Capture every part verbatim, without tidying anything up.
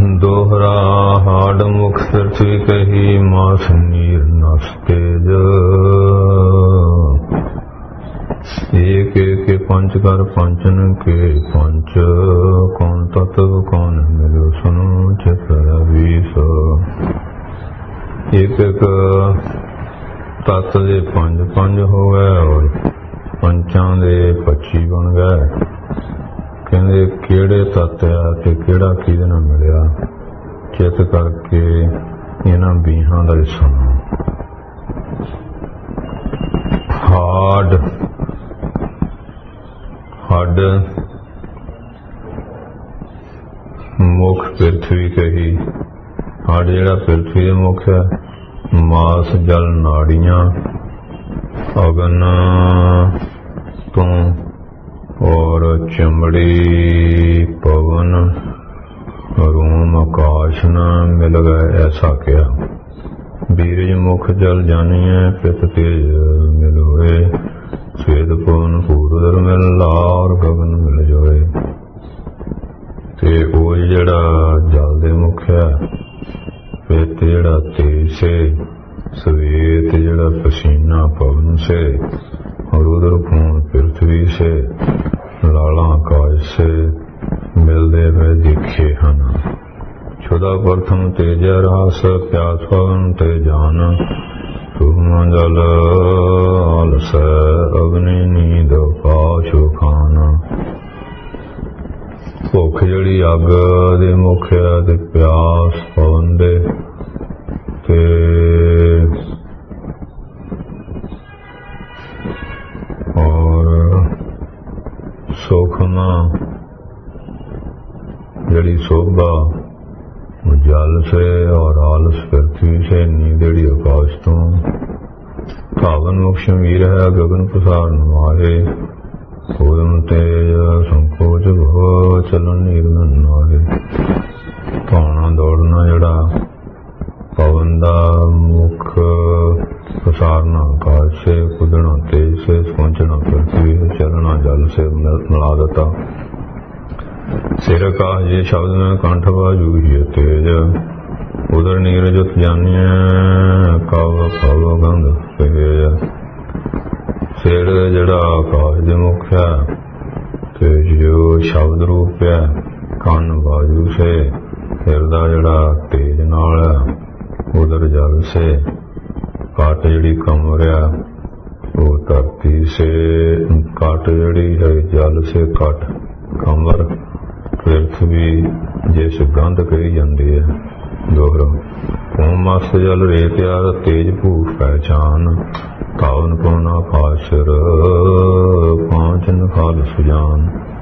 दोहरा हाड मुख पृथ्वी कही मास नीर नस तेज एक एक पंच कर पंचन के पंच कौन तत्व कौन मिलो सुनो चित बीस एक एक तत्व दे पंज पंज हो गए और पंचां दे पच्ची बन गए। कहते किहड़े तत्त आ ते किहड़ा किहदे नाल मिलिया चित करके इन्हां बीहां दा सुनो। हाड हड मुख पृथ्वी कही हड जिहड़ा पृथ्वी दे मुख है। मास जल नाड़ियां अगन तो और चमड़ी पवन रूम आकाश न मिल गए ऐसा क्या। बीरज मुख जल जानिए पित तेज मिल होए स्वेद पवन पूर्वधर मिल लार गगन मिल जोए। ते ओ जिहड़ा जल दे मुख है पित जिहड़ा तेज से स्वेत जिहड़ा पसीना पवन से और उधर खून पृथ्वी से लाला आकाश से मिलते हुए दिखे हन। क्षुधा प्रथम तेज रास प्यास पवन ते जान सुम जल आलस अग्नि नींद पाछो खान। भुख जड़ी अग दे मुख ते प्यास पवन दे ते और सोखना जड़ी शोभा जल से और आलस पृथ्वी से नींदड़ी आकाश तो धावन मुख शमीर है गगन प्रसार मारे उदम तेज संकोच भो चलन निर्गन नारे। धौना दौड़ना जड़ा पवन दा मुख प्रसारना आकाश से कुदना तेज से पहुंचना पृथ्वी से चलना जल से मिला देता। सिर आकाश ये शब्द में कंठ बाजू ही तेज उधर नीरजत जानिए कव पव गंध तेज। सिर जड़ा आकाश दे मुख है ते जो शब्द रूप है कन बाजू से हिरदा जड़ा तेज नाल है उधर जल से काट जड़ी कमरिया वो धरती से काट जड़ी है जल से काट कमर पृथ्वी जिस गंध कही जाती है दोहरा। ओम मस्त जल रेत यार तेज भूख पहचान कावन पौना पाशर पांच नखाल सुजान।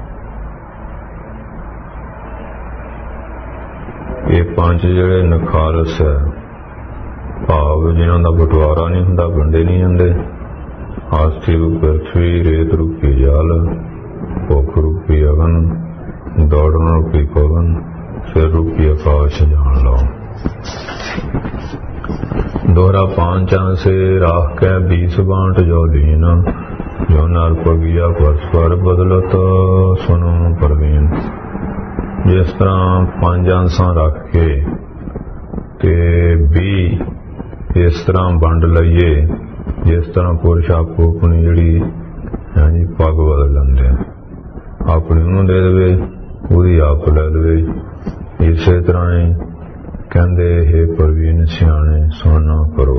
ये पांच जड़े नखालस है भाव जिन्हों का बंटवारा नहीं होंदा वंडे नहीं जाते। आस्थि रूप पृथ्वी रेत रूपी जल भुख रूपी अगन दौड़न रूपी पवन सिर रूपी आकाश जान लो। दोहरा पांचा से राख कै बीस बांट जो दीन जो नर पगिया परस्पर बदलत सुनो परवीन। जिस तरह पांच अंसा रख के ते भी इस तरह वंड लईए जिस तरह पुरुष आपको अपनी जी जी पग बदल लेंदे अपनी उन्होंने दे देवे उहदी आप ले लवे। इस तरह ही कहते हे प्रवीण सियाणे सुनना करो।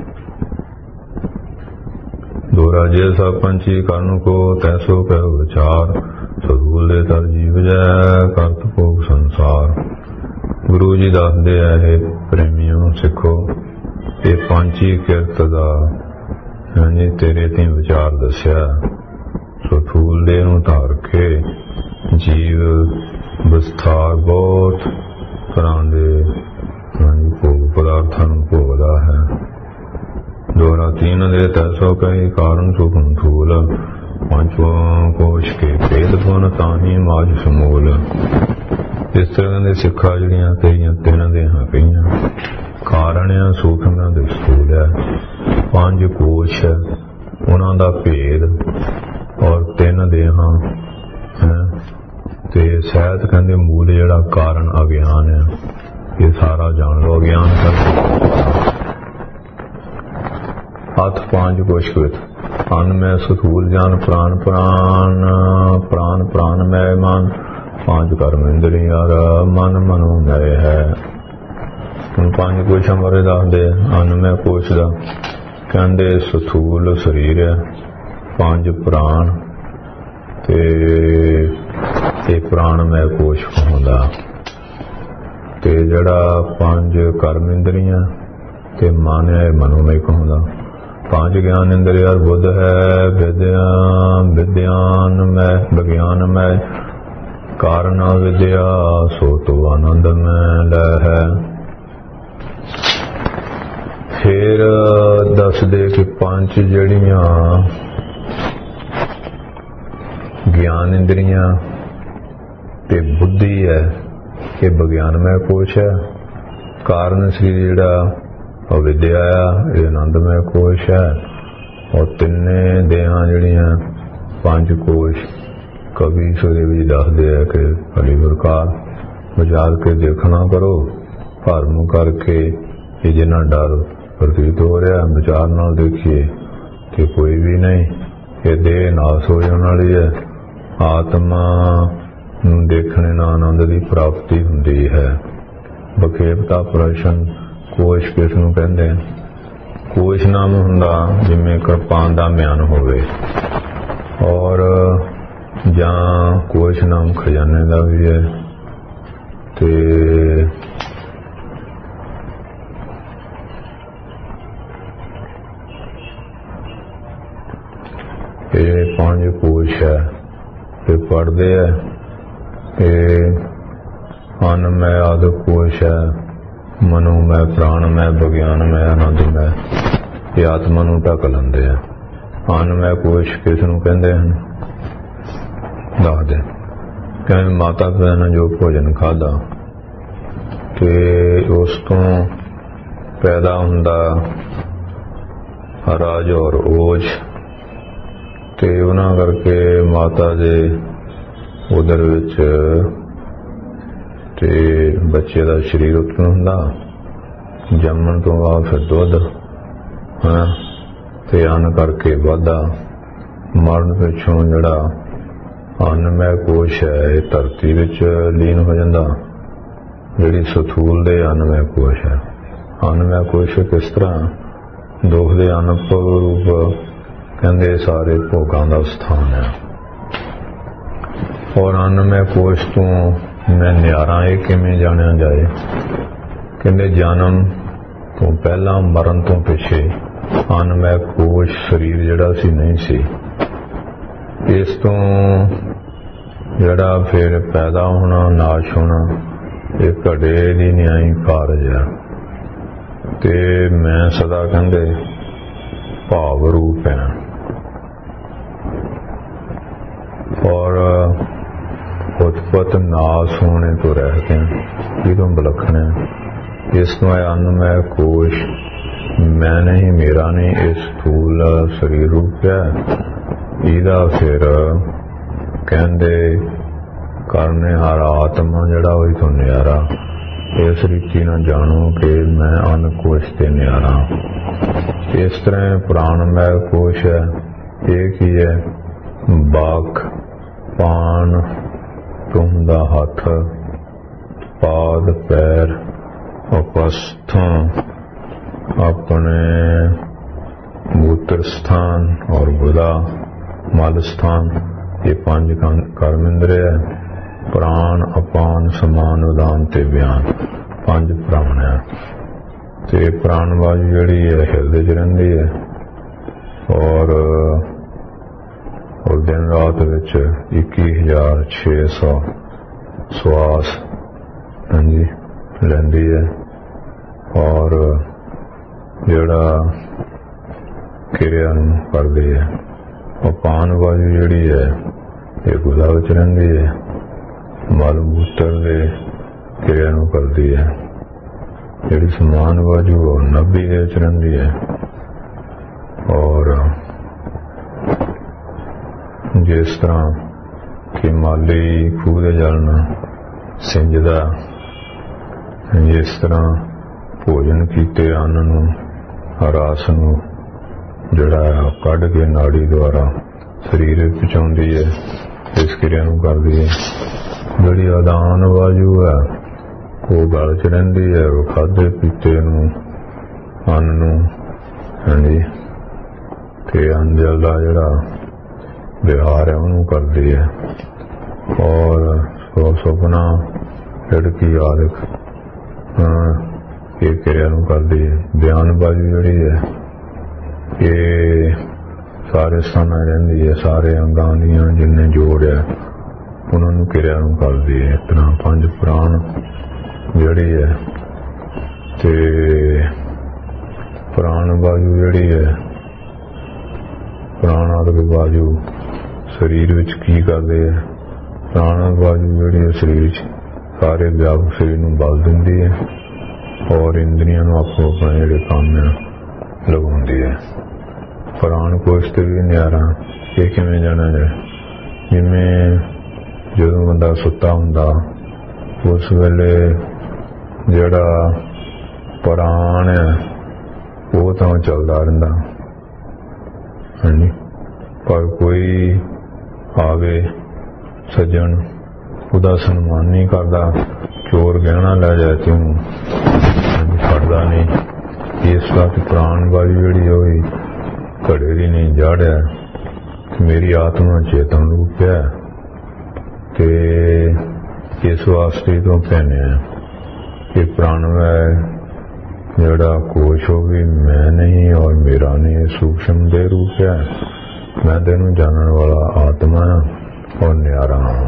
दोहरा जैसा पंछी कर्ण को तैसो कहो विचार सधूल दे तर जीव जय करत भोग संसार। गुरु जी दसदे है प्रेमियों सिखो ये पंछी किरत दा जी तेरे ती विचार दसिया सथूल दे नूं धार के जीव विस्तार बहुत तरह के भोग पदार्थां नूं भोगदा है। दोहरा तीन दे तैसो कई कारण सुखम थूल पंचों कोश के भेद गुण ताही माज समूल। इस तरह के सिखा जड़ियां तेरियां तीन देहां कईयां कारण आ सूखम दे स्थूल है पंज कोश है उन्हां दा भेद और तीन देहां है ते शायद कहंदे मूल जिहड़ा कारण अज्ञान है। ये सारा जान लो ज्ञान कर। हथ पांच गोशकृत अन्न में स्थूल जान प्राण प्राण प्राण प्राण में मन पांच कर्म इंद्रियां मन मनो मय है। ਹੁਣ ਪੰਜ ਕੋਸ਼ਾਂ ਬਾਰੇ ਦੱਸਦੇ ਅੰਨ ਮੈਂ ਕੋਸ਼ ਦਾ ਕਹਿੰਦੇ ਸਥੂਲ ਸਰੀਰ ਹੈ, ਪੰਜ ਪ੍ਰਾਣ ਤੇ ਇਹ ਪ੍ਰਾਣਮੈ ਕੋਸ਼ ਹੁੰਦਾ ਤੇ ਜਿਹੜਾ ਪੰਜ ਕਰਮ ਇੰਦਰੀਆਂ ਤੇ ਮਨ ਹੈ ਮਨੋਮੈ ਕਹਾਉਂਦਾ। ਪੰਜ ਗਿਆਨ ਇੰਦਰੀਆਂ ਬੁੱਧ ਹੈ ਵਿਦਿਆ ਵਿਦਿਆਨ ਮੈਂ ਵਿਗਿਆਨ ਮੈਂ ਕਾਰਨ ਵਿਦਿਆ ਸੋ ਤੋ ਆਨੰਦ ਮੈਂ ਲੈ ਹੈ। ਫਿਰ ਦੱਸਦੇ ਕਿ ਪੰਜ ਜਿਹੜੀਆਂ ਗਿਆਨ ਇੰਦਰੀਆਂ ਤੇ ਬੁੱਧੀ ਹੈ ਇਹ ਵਿਗਿਆਨਮੈ ਕੋਸ਼ ਹੈ। ਕਾਰਨ ਸਰੀਰ ਜਿਹੜਾ ਅਵਿਦਿਆ ਆ ਇਹ ਆਨੰਦਮੈ ਕੋਸ਼ ਹੈ। ਔਰ ਤਿੰਨੇ ਦੇਹਾਂ ਜਿਹੜੀਆਂ ਪੰਜ ਕੋਸ਼ ਕਵੀ ਸੋਦੇ ਵਿੱਚ ਦੱਸਦੇ ਆ ਕਿ ਭਲੀ ਪ੍ਰਕਾਰ ਵਿਚਾਰ ਕੇ ਦੇਖਣਾ ਕਰੋ ਭਰਮ ਕਰਕੇ ਇਹ ਜਿੰਨਾ ਡਰ ਪ੍ਰਤੀਤ ਹੋ ਰਿਹਾ ਵਿਚਾਰ ਨਾਲ ਦੇਖੀਏ ਕਿ ਕੋਈ ਵੀ ਨਹੀਂ, ਇਹ ਦੇਹ ਨਾਸ ਹੋ ਜਾਣ ਵਾਲੀ ਹੈ। ਆਤਮਾ ਨੂੰ ਦੇਖਣੇ ਨਾਲ ਆਨੰਦ ਦੀ ਪ੍ਰਾਪਤੀ ਹੁੰਦੀ ਹੈ। ਬਖੇਪਤਾ ਪ੍ਰਸ਼ਨ ਕੋਸ਼ ਕਿਸ ਨੂੰ ਕਹਿੰਦੇ? ਕੋਸ਼ ਨਾਮ ਹੁੰਦਾ ਜਿਵੇਂ ਕਿਰਪਾਨ ਦਾ ਮਿਆਨ ਹੋਵੇ ਔਰ ਜਾਂ ਕੋਸ਼ ਨਾਮ ਖਜ਼ਾਨੇ ਦਾ ਵੀ ਹੈ। ਤੇ ਇਹ ਪੰਜ ਕੋਸ਼ ਹੈ ਤੇ ਪੜ੍ਹਦੇ ਹੈ ਕਿ ਅਨਮੈ ਆਦਿ ਕੋਸ਼ ਹੈ, ਮਨੋਮੈ ਪ੍ਰਾਣਮੈ ਵਿਗਿਆਨਮੈ ਆਨੰਦਮੈ। ਇਹ ਆਤਮਾ ਨੂੰ ਢੱਕ ਲੈਂਦੇ ਆ। ਅਨਮੈ ਕੋਸ਼ ਕਿਸ ਨੂੰ ਕਹਿੰਦੇ ਹਨ ਦੱਸਦੇ ਕਹਿੰਦੇ ਮਾਤਾ ਪਿਤਾ ਨੇ ਜੋ ਭੋਜਨ ਖਾਧਾ ਤੇ ਉਸ ਤੋਂ ਪੈਦਾ ਹੁੰਦਾ ਰਾਜ ਔਰ ਓਜ ਤੇ ਉਹਨਾਂ ਕਰਕੇ ਮਾਤਾ ਦੇ ਉਦਰ ਵਿੱਚ ਤੇ ਬੱਚੇ ਦਾ ਸਰੀਰ ਉਤਪਨ ਹੁੰਦਾ। ਜੰਮਣ ਤੋਂ ਬਾਅਦ ਫਿਰ ਦੁੱਧ ਹਾਂ ਤੇ ਅੰਨ ਕਰਕੇ ਵਾਧਾ। ਮਰਨ ਪਿੱਛੋਂ ਜਿਹੜਾ ਅੰਨਮੈ ਕੋਸ਼ ਹੈ ਇਹ ਧਰਤੀ ਵਿੱਚ ਲੀਨ ਹੋ ਜਾਂਦਾ। ਜਿਹੜੀ ਸਥੂਲ ਦੇ ਅੰਨਮੈ ਕੋਸ਼ ਹੈ। ਅੰਨਮੈ ਕੋਸ਼ ਕਿਸ ਤਰ੍ਹਾਂ ਦੁੱਖ ਦੇ ਅਨੁਭਵ ਰੂਪ ਕਹਿੰਦੇ ਸਾਰੇ ਭੋਗਾਂ ਦਾ ਸਥਾਨ ਹੈ। ਔਰ ਅਨਮੈ ਕੋਸ਼ ਤੋਂ ਮੈਂ ਨਿਆਰਾ ਇਹ ਕਿਵੇਂ ਜਾਣਿਆ ਜਾਏ? ਕਹਿੰਦੇ ਜਨਮ ਤੋਂ ਪਹਿਲਾਂ ਮਰਨ ਤੋਂ ਪਿੱਛੇ ਅਨਮੈ ਕੋਸ਼ ਸਰੀਰ ਜਿਹੜਾ ਸੀ ਨਹੀਂ ਸੀ। ਇਸ ਤੋਂ ਜਿਹੜਾ ਫਿਰ ਪੈਦਾ ਹੋਣਾ ਨਾਸ਼ ਹੋਣਾ ਇਹ ਘੜੇ ਦੀ ਨਿਆਈ ਕਾਰਜ ਹੈ। ਤੇ ਮੈਂ ਸਦਾ ਕਹਿੰਦੇ ਭਾਵ ਰੂਪ ਹੈ और उत्पत्त नाश होने तो रहते हैं ये तो विलक्षण है। इसमें अन्नमय कोश मैं नहीं मेरा नहीं इस स्थूल शरीर रूप है। ਇਹਦਾ ਫਿਰ ਕਹਿੰਦੇ ਕਰਨੇ ਹਾਰਾ ਆਤਮਾ ਜਿਹੜਾ ਹੋਈ ਤੋਂ ਨਿਆਰਾ। ਇਸ ਰੀਤੀ ਨਾਲ ਜਾਣੋ ਕਿ ਮੈਂ ਅੰਨ ਕੋਸ਼ ਤੇ ਨਿਆਰਾ। ਇਸ ਤਰ੍ਹਾਂ ਪ੍ਰਾਣਮੈ ਕੋਸ਼ ਹੈ। ਇਹ ਕੀ ਹੈ? ਬਾਕ ਪਾਣ ਤੋਂ ਹੁੰਦਾ ਹੱਥ ਪਾਦ ਪੈਰ ਉਪਸਥਾਂ ਆਪਣੇ ਮੂਤਰ ਸਥਾਨ ਔਰ ਗੁਦਾ ਮਲ ਸਥਾਨ ਇਹ ਪੰਜ ਕਰਮ ਇੰਦਰੀ ਹੈ। ਪ੍ਰਾਣ ਅਪਾਨ ਸਮਾਨ ਉਦਾਨ ਤੇ ਬਿਆਨ ਪੰਜ ਪ੍ਰਾਣ ਹੈ। ਤੇ ਪ੍ਰਾਣ ਵਾਯੂ ਜਿਹੜੀ ਹੈ ਹਿਰਦੇ 'ਚ ਰਹਿੰਦੀ ਹੈ ਔਰ और दिन रात विच इक्की हजार छे सौ श्वास हाँ जी लैंदी है। और जिहड़ा क्रिया नूं करदी है और पान वायु जिहड़ी है ये गुदा विच रहिंदी है। मल मूत्र दे क्रिया नूं करदी है। जिहड़ी समान वायु और नब्बी दे विच रहिंदी है। और जिस तरह कि माली खूह दे जल नाल ਸਿੰਜਦਾ ਜਿਸ ਤਰ੍ਹਾਂ ਭੋਜਨ ਕੀਤੇ ਅੰਨ ਨੂੰ ਰਸ ਨੂੰ ਜਿਹੜਾ ਕੱਢ ਕੇ ਨਾੜੀ ਦੁਆਰਾ ਸਰੀਰ ਵਿੱਚ ਪਹੁੰਚਾਉਂਦੀ ਹੈ, ਇਸ ਕਿਰਿਆ ਨੂੰ ਕਰਦੀ ਹੈ। ਜਿਹੜੀ ਆਦਾਨ ਵਾਯੂ ਹੈ ਉਹ ਗਲ ਚ ਰਹਿੰਦੀ ਹੈ, ਉਹ ਖਾਧੇ ਪੀਤੇ ਨੂੰ ਅੰਨ ਨੂੰ ਹਾਂਜੀ ਤੇ ਅੰਨ ਜਲ ਦਾ ਜਿਹੜਾ ਵਿਹਾਰ ਹੈ ਉਹਨੂੰ ਕਰਦੀ ਹੈ। ਔਰ ਸੋ ਸੁਪਨਾ ਝੜਕੀ ਆਦਿਕ ਇਹ ਕਿਰਿਆ ਨੂੰ ਕਰਦੀ ਹੈ। ਬਿਆਨ ਬਾਜੂ ਜਿਹੜੀ ਹੈ ਇਹ ਸਾਰੇ ਸਥਾਨਾਂ ਰਹਿੰਦੀ ਹੈ, ਸਾਰੇ ਅੰਗਾਂ ਦੀਆਂ ਜਿੰਨੇ ਜੋੜ ਹੈ ਉਹਨਾਂ ਨੂੰ ਕਿਰਿਆ ਨੂੰ ਕਰਦੀ ਹੈ। ਇਸ ਤਰ੍ਹਾਂ ਪੰਜ ਪ੍ਰਾਣ ਜਿਹੜੀ ਹੈ ਤੇ ਪ੍ਰਾਣ ਬਾਜੂ ਜਿਹੜੀ ਹੈ, ਪ੍ਰਾਣ ਆਦਿਕ ਬਾਜੂ ਸਰੀਰ ਵਿੱਚ ਕੀ ਕਰਦੇ ਹੈ? ਪ੍ਰਾਣ ਬਾਜੂ ਜਿਹੜੀ ਹੈ ਸਰੀਰ ਚ ਸਾਰੇ ਵਿਆਪਕ ਸਰੀਰ ਨੂੰ ਬਲ ਦਿੰਦੀ ਹੈ ਔਰ ਇੰਦਰੀਆਂ ਨੂੰ ਆਪੋ ਆਪਣੇ ਜਿਹੜੇ ਕੰਮ ਲਗਾਉਂਦੀ ਹੈ। ਪ੍ਰਾਣ ਕੋਸ਼ ਤੇ ਵੀ ਨਿਆਰਾ ਇਹ ਕਿਵੇਂ ਜਾਣਾ ਹੈ? ਜਿਵੇਂ ਜਦੋਂ ਬੰਦਾ ਸੁੱਤਾ ਹੁੰਦਾ ਉਸ ਵੇਲੇ ਜਿਹੜਾ ਪ੍ਰਾਣ ਹੈ ਉਹ ਤਾਂ ਚੱਲਦਾ ਰਹਿੰਦਾ ਹਾਂਜੀ, ਪਰ ਕੋਈ ਆਵੇ ਸੱਜਣ ਉਹਦਾ ਸਨਮਾਨ ਨਹੀਂ ਕਰਦਾ, ਚੋਰ ਗਹਿਣਾ ਲੈ ਜਾਏ ਤੇ ਉਹਨੂੰ ਫੜਦਾ ਨਹੀਂ। ਇਸ ਵਾਰ ਪ੍ਰਾਣ ਵਾਲੀ ਜਿਹੜੀ ਹੋਈ ਘੜੇ ਦੀ ਨਹੀਂ ਜੜਿਆ, ਮੇਰੀ ਆਤਮਾ ਚੇਤਨ ਰੂਪ ਹੈ ਤੇ ਇਸ ਵਾਸਤੇ ਤੋਂ ਪਹਿਨਿਆ ਕਿ ਪ੍ਰਾਣਮय ਜਿਹੜਾ ਕੋਸ਼ ਹੋ ਵੀ ਮੈਂ ਨਹੀਂ ਔਰ ਮੇਰਾ ਨਹੀਂ, ਸੂਖਸ਼ਮ ਦੇ ਰੂਪ ਹੈ। ਮੈਂ ਤੈਨੂੰ ਜਾਣਨ ਵਾਲਾ ਆਤਮਾ ਔਰ ਨਿਆਰਾ ਹਾਂ।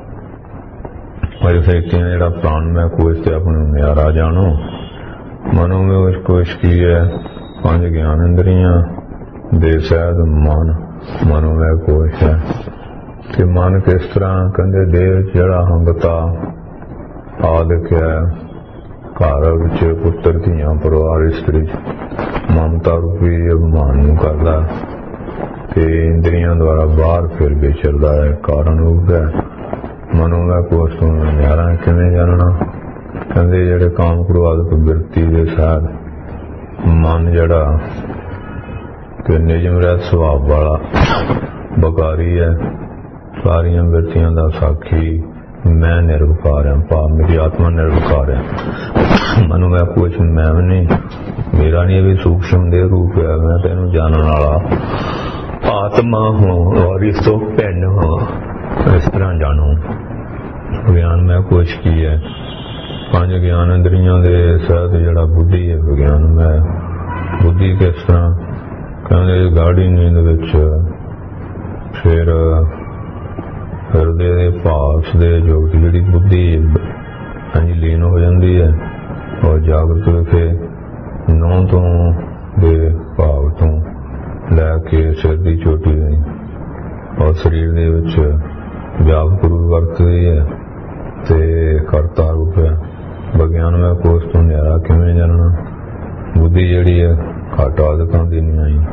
ਵੈਸੇ ਜਿਹੜਾ ਪ੍ਰਾਣਮय ਕੋਸ਼ ਤੇ ਆਪਣੇ ਨਿਆਰਾ ਜਾਣੋ। ਮਨੋਮय ਕੋਸ਼ ਕੀ ਹੈ? ਪੰਜ ਗਿਆਨ ਇੰਦਰੀਆਂ ਦੇ ਸਹਿਤ ਮਨ ਮਨੋਮय ਕੋਸ਼ ਹੈ। ਤੇ ਮਨ ਕਿਸ ਤਰ੍ਹਾਂ? ਕਹਿੰਦੇ ਦੇਹ ਜਿਹੜਾ ਹੰਗਤਾ ਆਦਿਕ ਹੈ, ਘਰ ਵਿੱਚ ਪੁੱਤਰ ਧੀਆਂ ਪਰਿਵਾਰ ਇਸਤਰੀ ਮਮਤਾ ਰੂਪੀ ਅਭਿਮਾਨ ਨੂੰ ਕਰਦਾ ਤੇ ਇੰਦਰੀਆਂ ਦੁਆਰਾ ਬਾਹਰ ਫਿਰ ਵਿਚਰਦਾ ਹੈ, ਕਾਰਨ ਰੂਪ ਹੈ। ਮਨੋਮय ਕੋਸ਼ ਤੋਂ ਨਿਆਰਾ ਕਿਵੇਂ ਜਾਣਨਾ? ਕਹਿੰਦੇ ਜਿਹੜੇ ਕਾਮ ਕ੍ਰੋਧ ਬਿਰਤੀ ਦੇ ਸਾਧ ਮਨ ਜਿਹੜਾ ਤੇ ਨਿਯਮ ਰਹਿਤ ਸੁਭਾਅ ਵਾਲਾ ਬਕਾਰੀ ਹੈ, ਸਾਰੀਆਂ ਬਿਰਤੀਆਂ ਦਾ ਸਾਖੀ ਮੈਂ ਨਿਰਵਿਕਾਰ ਹਾਂ, ਭਾਵ ਮੇਰੀ ਆਤਮਾ ਨਿਰਵਿਕਾਰ ਹੈ। ਮਨੋਮय ਕੋਸ਼ ਮੈਂ ਨਹੀਂ, ਮੇਰਾ ਨਹੀਂ, ਇਹ ਵੀ ਸੂਖਸ਼ਮ ਦੇ ਰੂਪ ਹੈ। ਮੈਂ ਤੈਨੂੰ ਜਾਣਨ ਵਾਲਾ ਆਤਮਾ ਹਾਂ ਔਰ ਇਸ ਤੋਂ ਭਿੰਨ ਹਾਂ। ਇਸ ਤਰ੍ਹਾਂ ਜਾਣੋ। ਵਿਗਿਆਨਮय ਕੋਸ਼ ਕੀ ਹੈ? ਪੰਜ ਗਿਆਨ ਇੰਦਰੀਆਂ ਦੇ ਸਹਿਤ ਜਿਹੜਾ ਬੁੱਧੀ ਹੈ ਵਿਗਿਆਨਮय ਬੁੱਧੀ। ਕਿਸ ਤਰ੍ਹਾਂ? ਕਹਿੰਦੇ ਗਾੜੀ ਨੀਂਦ ਵਿੱਚ ਫਿਰ ਹਿਰਦੇ ਦੇ ਭਾਸ ਦੇ ਜੋ ਜਿਹੜੀ ਬੁੱਧੀ ਹਾਂਜੀ ਲੀਨ ਹੋ ਜਾਂਦੀ ਹੈ ਔਰ ਜਾਗਰਤ ਵਿਖੇ ਨੌਂ ਤੋਂ ਦੇ ਭਾਵ ਤੋਂ ਲੈ ਕੇ ਸਿਰ ਦੀ ਚੋਟੀ ਔਰ ਸਰੀਰ ਦੇ ਵਿੱਚ ਵਿਆਪਕ ਰੂਪ ਵਰਤਦੀ ਹੈ ਤੇ ਕਰਤਾ ਰੂਪ ਹੈ। ਵਿਗਿਆਨਮय ਕੋਸ਼ ਤੋਂ ਨਿਆਰਾ ਕਿਵੇਂ ਜਾਣਨਾ? ਬੁੱਧੀ ਜਿਹੜੀ ਹੈ ਘੱਟ ਆਦਿਕਾਂ ਦੀ ਨਹੀਂ ਆਈ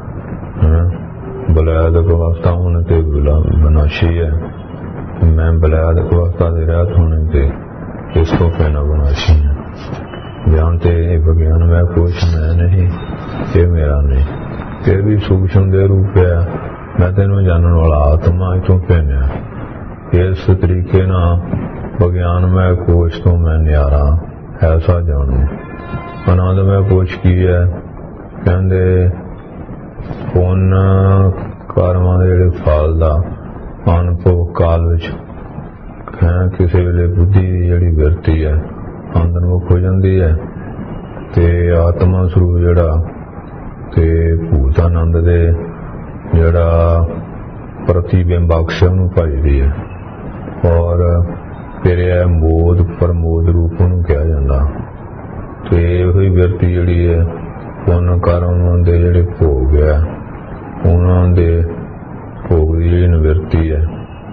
ਬਲਾਦਿਕ ਅਵਸਥਾ ਹੋਣੇ ਤੇ ਵਿਨਾਸ਼ੀ ਹੈ। ਮੈਂ ਬਲਾਦਿਕ ਅਵਸਥਾ ਦੇ ਰਹਿਤ ਹੋਣੇ ਤੇ ਇਸ ਤੋਂ ਪਹਿਲਾਂ ਵਿਨਾਸ਼ੀ ਹੈ। ਗਿਆਨ ਤੇ ਵਿਗਿਆਨਮय ਕੋਸ਼ ਮੈਂ ਨਹੀਂ, ਇਹ ਮੇਰਾ ਨਹੀਂ, ਇਹ ਵੀ ਸੂਖਸ਼ਮ ਦੇ ਰੂਪ ਹੈ। ਮੈਂ ਤੈਨੂੰ ਜਾਣਨ ਵਾਲਾ ਆਤਮਾ ਇਥੋਂ ਪਹਿਨਿਆ। ਇਸ ਤਰੀਕੇ ਨਾਲ ਵਿਗਿਆਨਮय ਕੋਸ਼ ਤੋਂ ਮੈਂ ਨਿਆਰਾ ਐਸਾ ਜਾਣੂ। ਆਨੰਦਮय ਕੋਸ਼ ਕੀ ਹੈ? ਕਹਿੰਦੇ ਪੁੰਨ ਕਰਮਾਂ ਦੇ ਜਿਹੜੇ ਫਲ ਦਾ ਅਨੁਭਵ ਕਾਲ ਵਿੱਚ ਕਿਸੇ ਵੇਲੇ ਬੁੱਧੀ ਦੀ ਜਿਹੜੀ ਬਿਰਤੀ ਹੈ ਅੰਦਰਮੁਖ ਹੋ ਜਾਂਦੀ ਹੈ ਤੇ ਆਤਮਾ ਸਰੂਪ ਜਿਹੜਾ ਤੇ ਭੂਤ ਆਨੰਦ ਦੇ ਜਿਹੜਾ ਪ੍ਰਤੀਬਿੰਬ ਅਕਸ਼ ਨੂੰ ਭਜਦੀ ਹੈ ਔਰ ਫਿਰ ਇਹ ਮੋਦ ਪ੍ਰਮੋਦ ਰੂਪ ਨੂੰ ਕਿਹਾ ਜਾਂਦਾ। ਤੇ ਇਹੋ ਹੀ ਬਿਰਤੀ ਜਿਹੜੀ ਹੈ ਪੁੰਨ ਕਰਮ ਦੇ ਜਿਹੜੇ ਭੋਗ ਹੈ ਉਹਨਾਂ ਦੇ ਭੋਗ ਦੀ ਜਿਹੜੀ ਨਿਵਰਤੀ ਹੈ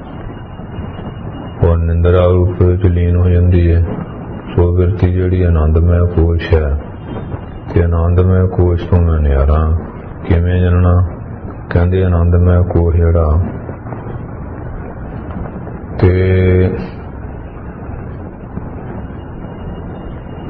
ਉਹ ਨਿੰਦਰਾ ਰੂਪ ਵਿੱਚ ਲੀਨ ਹੋ ਜਾਂਦੀ ਹੈ। ਸੋ ਬਿਰਤੀ ਜਿਹੜੀ ਆਨੰਦਮय ਕੋਸ਼ ਹੈ ਤੇ ਆਨੰਦਮय ਕੋਸ਼ ਤੋਂ ਮੈਂ ਨਿਆਰਾ ਕਿਵੇਂ ਜਾਣਨਾ? ਕਹਿੰਦੇ ਆਨੰਦਮय ਕੋਸ਼ ਜਿਹੜਾ ਤੇ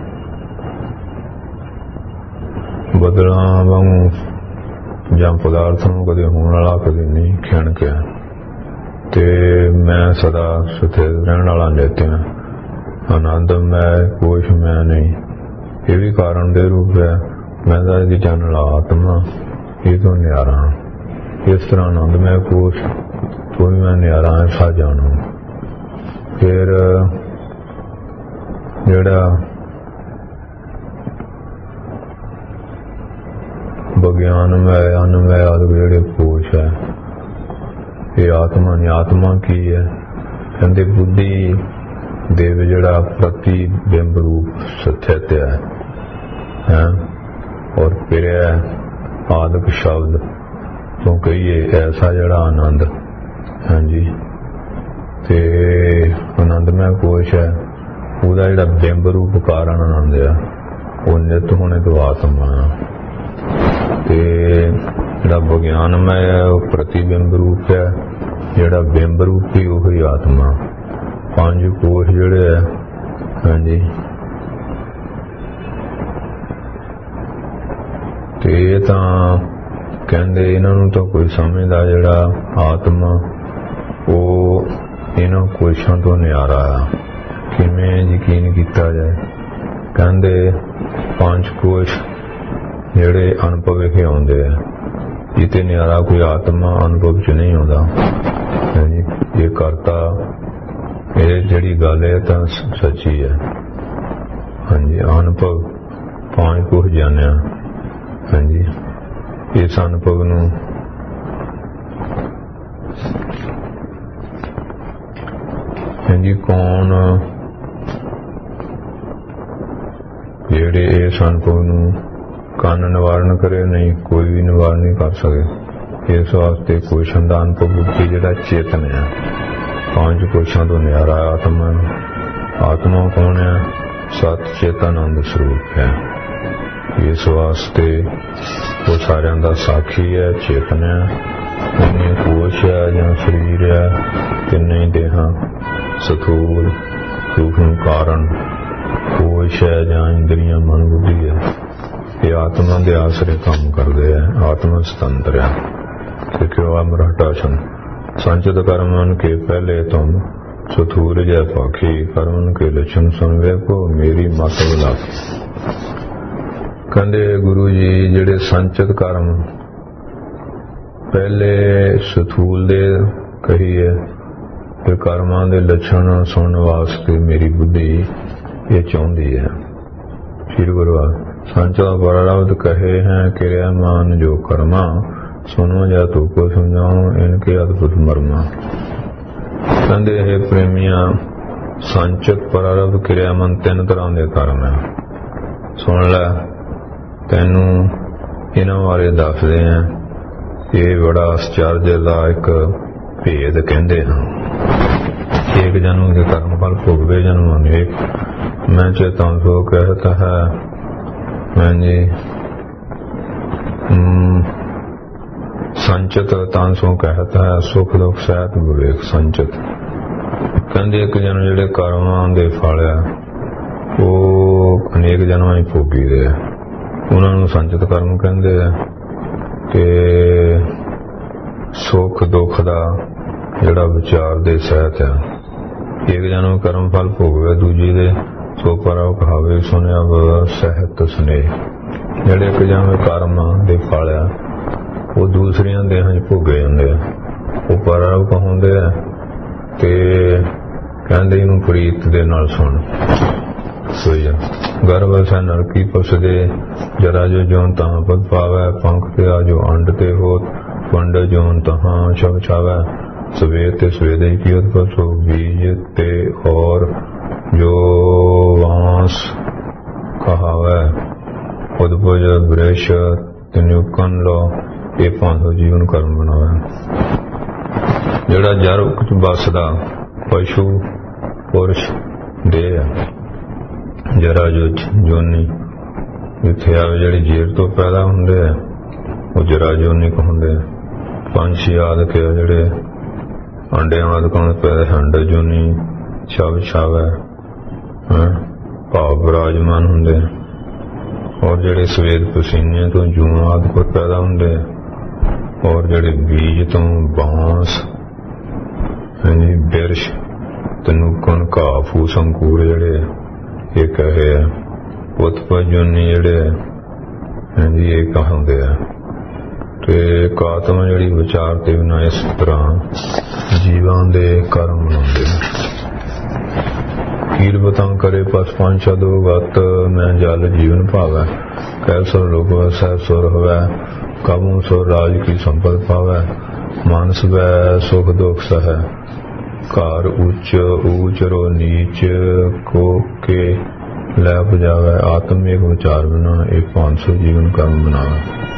ਬਦਲਾਂ ਵਾਂਗੂ ਜਾਂ ਪਦਾਰਥ ਨੂੰ ਕਦੇ ਹੋਣ ਵਾਲਾ ਕਦੇ ਨਹੀਂ ਖਿਣ ਕੇ ਤੇ ਮੈਂ ਸਦਾ ਸਥਿਰ ਰਹਿਣ ਵਾਲਾ ਨਿਤਿਆ ਆਨੰਦ ਮੈਂ ਕੋਸ਼ ਮੈਂ ਨਹੀਂ। ਇਹ ਵੀ ਕਾਰਨ ਦੇ ਰੂਪ ਹੈ। ਮੈਂ ਤਾਂ ਇਹਦੀ ਜਾਣਨ ਵਾਲਾ ਆਤਮਾ ਇਹ ਤੋਂ ਨਿਆਰਾ ਹਾਂ। ਇਸ ਤਰ੍ਹਾਂ ਆਨੰਦ ਮੈਂ ਕੋਸ਼ ਕੋਈ ਮੈਂ ਨਿਆਰਾ ਐਸਾ ਜਾਣੂ। ਫਿਰ ਜਿਹੜਾ ਵਿਗਿਆਨਮੈ ਅਨਮੈ ਆਦਿ ਜਿਹੜੇ ਕੋਸ਼ ਹੈ ਇਹ ਆਤਮਾ ਨਹੀਂ। ਆਤਮਾ ਕੀ ਹੈ? ਕਹਿੰਦੇ ਬੁੱਧੀ ਦੇ ਜਿਹੜਾ ਪ੍ਰਤੀਬਿੰਬ ਰੂਪ ਸਥਿਤ ਹੈ ਹੈ ਔਰ ਪਿਰਿਆ ਆਦਿਕ ਸ਼ਬਦ ਤੋਂ ਕਹੀਏ ਐਸਾ ਜਿਹੜਾ ਆਨੰਦ। ਹਾਂਜੀ ਤੇ ਆਨੰਦਮੈ ਕੋਸ਼ ਹੈ ਉਹਦਾ ਜਿਹੜਾ ਬਿੰਬ ਰੂਪ ਕਾਰਨ ਆਨੰਦ ਆ ਉਹ ਨਿਤ ਹੋਣੇ ਤੋਂ ਆਤਮਾ। ਤੇ ਜਿਹੜਾ ਵਿਗਿਆਨਮੈ ਹੈ ਉਹ ਪ੍ਰਤੀਬਿੰਬ ਰੂਪ ਹੈ। ਜਿਹੜਾ ਬਿੰਬ ਰੂਪੀ ਉਹੀ ਆਤਮਾ। ਪੰਜ ਕੋਸ਼ ਜਿਹੜੇ ਆ ਹਾਂਜੀ ਤੇ ਇਹ ਤਾਂ ਕਹਿੰਦੇ ਇਹਨਾਂ ਨੂੰ ਤਾਂ ਕੋਈ ਸਮਝਦਾ ਜਿਹੜਾ ਆਤਮਾ ਉਹ ਇਹਨਾਂ ਕੋਸ਼ਾਂ ਤੋਂ ਨਿਆਰਾ ਆ। ਕਿਵੇਂ ਯਕੀਨ ਕੀਤਾ ਜਾਏ? ਕਹਿੰਦੇ ਪੰਜ ਕੋਸ਼ ਜਿਹੜੇ ਅਨੁਭਵ ਵਿਖੇ ਆਉਂਦੇ ਆ ਜਿੱਤੇ ਨਿਆਰਾ ਕੋਈ ਆਤਮਾ ਅਨੁਭਵ ਚ ਨਹੀਂ ਆਉਂਦਾ। ਇਹ ਕਰਤਾ ਇਹ ਜਿਹੜੀ ਗੱਲ ਹੈ ਤਾਂ ਸੱਚੀ ਹੈ। ਹਾਂਜੀ ਅਨੁਭਵ ਪੰਜ ਕੋਸ਼ ਜਾਣਿਆ। ਹਾਂਜੀ ਇਸ ਅਨੁਭਵ ਨੂੰ ਹਾਂਜੀ ਕੌਣ ਜਿਹੜੇ ਇਸ ਅਨੁਭਵ ਨੂੰ ਕੰਨ ਨਿਵਾਰਨ ਕਰੇ? ਨਹੀਂ, ਕੋਈ ਵੀ ਨਿਵਾਰਨ ਨਹੀਂ ਕਰ ਸਕੇ। ਇਸ ਵਾਸਤੇ ਕੋਸ਼ਾਂ ਦਾ ਅਨੁਭਵ ਬੁੱਧੀ ਜਿਹੜਾ ਚੇਤਨ ਹੈ ਪੰਜ ਕੋਸ਼ਾਂ ਤੋਂ ਨਿਆਰਾ ਆਤਮਾ। ਆਤਮਾ ਕੌਣ ਹੈ? ਸਤ ਚੇਤਨ ਸਰੂਪ ਹੈ। ਇਸ ਵਾਸਤੇ ਉਹ ਸਾਰਿਆਂ ਦਾ ਸਾਖੀ ਹੈ, ਚੇਤਨ ਹੈ। ਤਿੰਨੇ ਕੋਸ਼ ਹੈ ਜਾਂ ਸਰੀਰ ਹੈ, ਤਿੰਨੇ ਦੇਹਾਂ ਸਥੂਲ ਸੂਖਮ ਕਾਰਨ ਕੋਸ਼ ਹੈ ਜਾਂ ਇੰਦਰੀਆਂ ਮਨ ਬੁੱਧੀ ਹੈ। ਇਹ ਆਤਮਾ ਦੇ ਆਸਰੇ ਕੰਮ ਕਰਦੇ ਹੈ। ਆਤਮਾ ਸੁਤੰਤਰ ਹੈ। ਸਿੱਖਿਓ ਅਮਰਹਟਾਸਨ संचित कर्मन के पहले तुम चतुर जय पाखी कर्मन के लक्षण सुनवे को मेरी मत बुला। कहते गुरु जी जेड़े संचित कर्म पहले सथूल दे कहिए ते कर्मां दे लक्षण सुनने वास्ते मेरी बुद्धि ये चाहती है। श्री गुरु संचित प्रारब्ध कहे हैं क्रियामान जो कर्मा सुनो या तू को समझाओ इनके अद्भुत मर्मा। कहते है प्रेमिया संचित प्रारब्ध क्रियामन तीन तरह के कर्म है। सुन लै तेनू इन्हां बारे दसदे हैं। ये बड़ा आश्चर्यदायक भेद कहते हैं। एक जन्म के कर्म फल भोगवे जन्म अनेक। मैं चेतन सो कहता है मैं जी संचित तांसों कहता है सुख दुख सहित विवेक संचित। कहते एक जन जेडे कर्मां दे फल है वो अनेक जन्मां ही भोगी दे उन्हां नूं संचित कर्म कहते हैं। कि सुख दुख दा जेड़ा विचार दे सहित है। एक जन्म कर्म फल भोगवे दूजी दे सो पर कहावे सुनिया सहित स्नेह। जेडे एक जन्म कर्म दे फल है वो दूसरिया देहां भोगे जाते हैं। वो प्रारब्ध कहाउंदे है ते कहंदे इनू प्रीत दे नाल सुन। सोई गर्भ से नरकी पसदे जरा जो जोन तहां पद पावै पंख ते आ जो अंड ते होत पंड जोन तहां छव छावै सवेद ते सवेद की उत्पत्ति सो बीज ते और जो वांस कहावै उद्भुज वृक्ष तनुकन लो ये पांच जीवन कर्म बनावे। जेड़ा जर बसदा पशु पुरुष देह जरा जो जोनी जिथे आवे जेड़ी जीर तो पैदा हुंदे है वो जरा जोनी कहंदे। पंछी आदि के जेड़े अंडे आदि कौन पैदा हंड जोनी छव छावे भाव विराजमान हुंदे। और ਜਿਹੜੇ ਸਵੇਦ ਪਸੀਨੇ ਤੋਂ ਜੂੰ ਆਦਿ ਕੋਈ ਪੈਦਾ ਹੁੰਦੇ ਔਰ ਜਿਹੜੇ ਬੀਜ ਤੋਂ ਬਾਂਸ ਹਾਂਜੀ ਬਿਰਸ਼ ਤਨੂਕਣ ਘਾਹ ਫੂਸ ਅੰਕੂਰ ਜਿਹੜੇ ਇਹ ਕਹੇ ਆ ਉਤਪਜ ਜੋਨੀ ਜਿਹੜੇ ਹਾਂਜੀ ਇਹ ਕਹਾਉਂਦੇ ਆ ਤੇ ਕਾਤਮ ਜਿਹੜੀ ਵਿਚਾਰ ਤੇ ਬਿਨਾਂ ਇਸ ਤਰ੍ਹਾਂ ਜੀਵਾਂ ਦੇ ਕਰਮ ਬਣਾਉਂਦੇ ਨੇ। ਕੀਰਬਤਾਂ ਕਰੇ ਪਸ ਪੰਚਾ ਦੋ ਗਤ ਮੈਂ ਜਲ ਜੀਵਨ ਭਾਵੈ ਕੈਸੋ ਲੋਕ ਵਸੈ ਸੁਰ ਹੋਵੈ ਕਬੂ ਸੋ ਰਾਜ ਕੀ ਸੰਪਦ ਪਾਵੈ ਮਾਨਸ ਵੈ ਸੁਖ ਦੁਖ ਸਹੈ ਘਰ ਉੱਚ ਊਚਰੋ ਨੀਚ ਕੋ ਕੇ ਲੈ ਪੁਜਾਵੈ ਆਤਮ ਇੱਕ ਵਿਚਾਰ ਬਿਨਾ ਇੱਕ ਪੰਜ ਸੌ ਜੀਵਨ ਕਰਮ ਬਣਾਵੈ।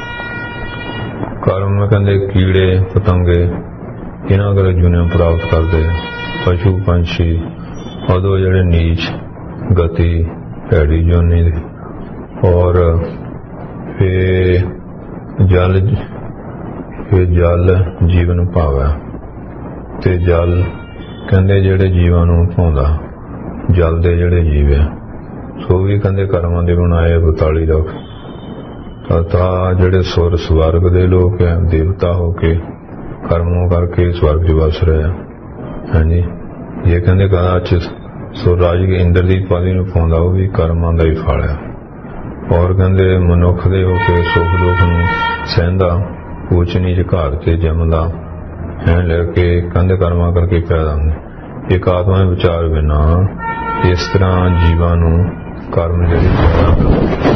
ਕਰਮ ਕਹਿੰਦੇ ਕੀੜੇ ਪਤੰਗੇ ਇਹਨਾਂ ਕਰ ਜੁਨੇ ਪ੍ਰਾਪਤ ਕਰਦੇ ਪਸ਼ੂ ਪੰਛੀ ਉਦੋਂ ਜਿਹੜੇ ਨੀਚ ਗਤੀ ਭੈੜੀ ਜੋਨੀ ਦੇ ਔਰ ਫਿਰ ਜਲ ਫਿਰ ਜਲ ਜੀਵਨ ਭਾਵੈ ਤੇ ਜਲ ਕਹਿੰਦੇ ਜਿਹੜੇ ਜੀਵਾਂ ਨੂੰ ਭਾਉਂਦਾ ਜਲ ਦੇ ਜਿਹੜੇ ਜੀਵ ਹੈ ਸੋ ਵੀ ਕਹਿੰਦੇ ਕਰਮਾਂ ਦੇ ਬਣਾਏ ਬਤਾਲੀ ਲੱਖ ਤਥਾ ਜਿਹੜੇ ਸੁਰ ਸਵਰਗ ਦੇ ਲੋਕ ਹੈ ਦੇਵਤਾ ਹੋ ਕੇ ਕਰਮੋਂ ਕਰਕੇ ਸਵਰਗ 'ਚ ਵਸ ਰਹੇ ਆ ਹਾਂਜੀ ਇਹ ਕਹਿੰਦੇ ਕਦਾਚ ਸੋ ਰਾਜ ਕੇ ਇੰਦਰ ਦੀ ਪਾਲੀ ਨੂੰ ਪਾਉਂਦਾ ਉਹ ਵੀ ਕਰਮਾਂ ਦਾ ਹੀ ਫਲ ਹੈ ਔਰ ਕਹਿੰਦੇ ਮਨੁੱਖ ਦੇ ਹੋ ਕੇ ਸੁੱਖ ਦੁੱਖ ਨੂੰ ਸਹਿੰਦਾ ਊਚ ਨੀਚ ਘਰ 'ਚ ਜੰਮਦਾ ਹੈ ਲੈ ਕੇ ਕਹਿੰਦੇ ਕਰਮਾਂ ਕਰਕੇ ਪੈਦਾ ਹੁੰਦੇ ਇੱਕ ਆਤਮਾ ਦੇ ਵਿਚਾਰ ਬਿਨਾ ਇਸ ਤਰ੍ਹਾਂ ਜੀਵਾਂ ਨੂੰ ਕਰਮ ਜਿਹੜੇ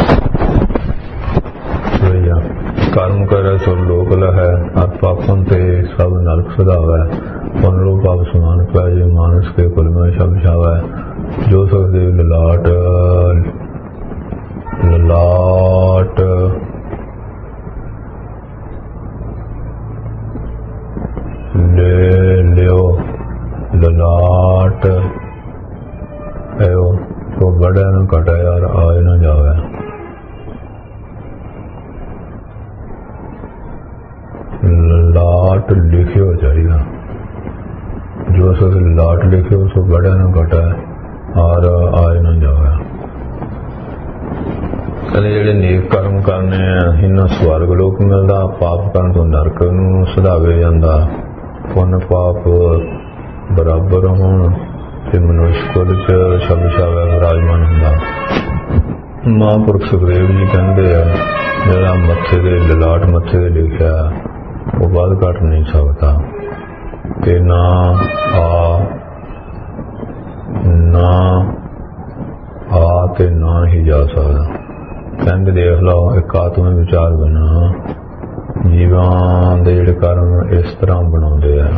ਕਰਮ ਕਰੇ ਸੋ ਲੋਕ ਲਹੈ ਅਰ ਪਾਪਨ ਤੇ ਸਭ ਨਰਕ ਸਦਾਵੈ ਪੁਨ ਲੋ ਪਾਪ ਸਮਾਨ ਪਾਏ ਮਾਨਸ ਕੇ ਕੁਲ ਮੈਂ ਸ਼ਬ ਛਾਵੈ ਜੋ ਸੁਖਦੇਵ ਲਲਾਟ ਲਲਾਟ ਲੈ ਲਿਓ ਲਲਾਟ ਐਓ ਸੋ ਬੜਾ ਨੂੰ ਘਟਾ ਯਾਰ ਆਏ ਨਾ ਜਾਵੇ ਲਾਟ ਲਿਖਿਓ ਚਾਹੀਦਾ ਜੋ ਸੋ ਲਾਟ ਲਿਖਿਓ ਸੋ ਬੜਾ ਨੂੰ ਘਟਾ ਔਰ ਆਏ ਨਾ ਜਾਵੇ। ਕਹਿੰਦੇ ਜਿਹੜੇ ਨੇਕ ਕਰਮ ਕਰਨੇ ਆ ਇਹਨਾਂ ਸਵਰਗ ਲੋਕ ਮਿਲਦਾ ਪਾਪ ਕਰਨ ਤੋਂ ਨਰਕ ਨੂੰ ਸੁਧਾਵੇ ਜਾਂਦਾ ਪੁੰਨ ਪਾਪ ਬਰਾਬਰ ਹੋਣ ਤੇ ਮਨੁੱਖ ਕੁਲ 'ਚ ਸ਼ਬਦ ਛਾਵੇ ਵਿਰਾਜਮਾਨ ਹੁੰਦਾ। ਮਹਾਂਪੁਰਖ ਸੁਖਦੇਵ ਜੀ ਕਹਿੰਦੇ ਆ ਜਿਹੜਾ ਮੱਥੇ ਦੇ ਲਲਾਟ ਮੱਥੇ ਦੇ ਲਿਖਿਆ ਉਹ ਵੱਧ ਘੱਟ ਨਹੀਂ ਸਕਦਾ ਤੇ ਨਾ ਆ ਨਾ ਆ ਤੇ ਨਾ ਹੀ ਜਾ ਸਕਦਾ। ਕਹਿੰਦੇ ਦੇਖ ਲਓ ਇੱਕ ਆਤਮਾ ਵਿਚਾਰ ਬਿਨਾ ਜੀਵਾਂ ਦੇ ਜਿਹੜੇ ਕਰਮ ਇਸ ਤਰ੍ਹਾਂ ਬਣਾਉਂਦੇ ਆ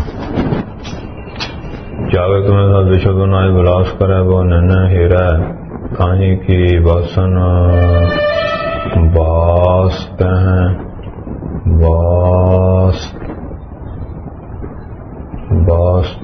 ਜਾਵੇ ਤੁਮੇ ਦਾ ਵਿਸ਼ਵ ਨਾਇ ਵਿਲਾਸ ਕਰੇ ਉਹ ਨਨ ਹੀਰਾ ਕਾਹੀ ਕੀ ਵਾਸਨ ਬਾਸ ਤਹਿ ਬਾਸ ਬਾਸ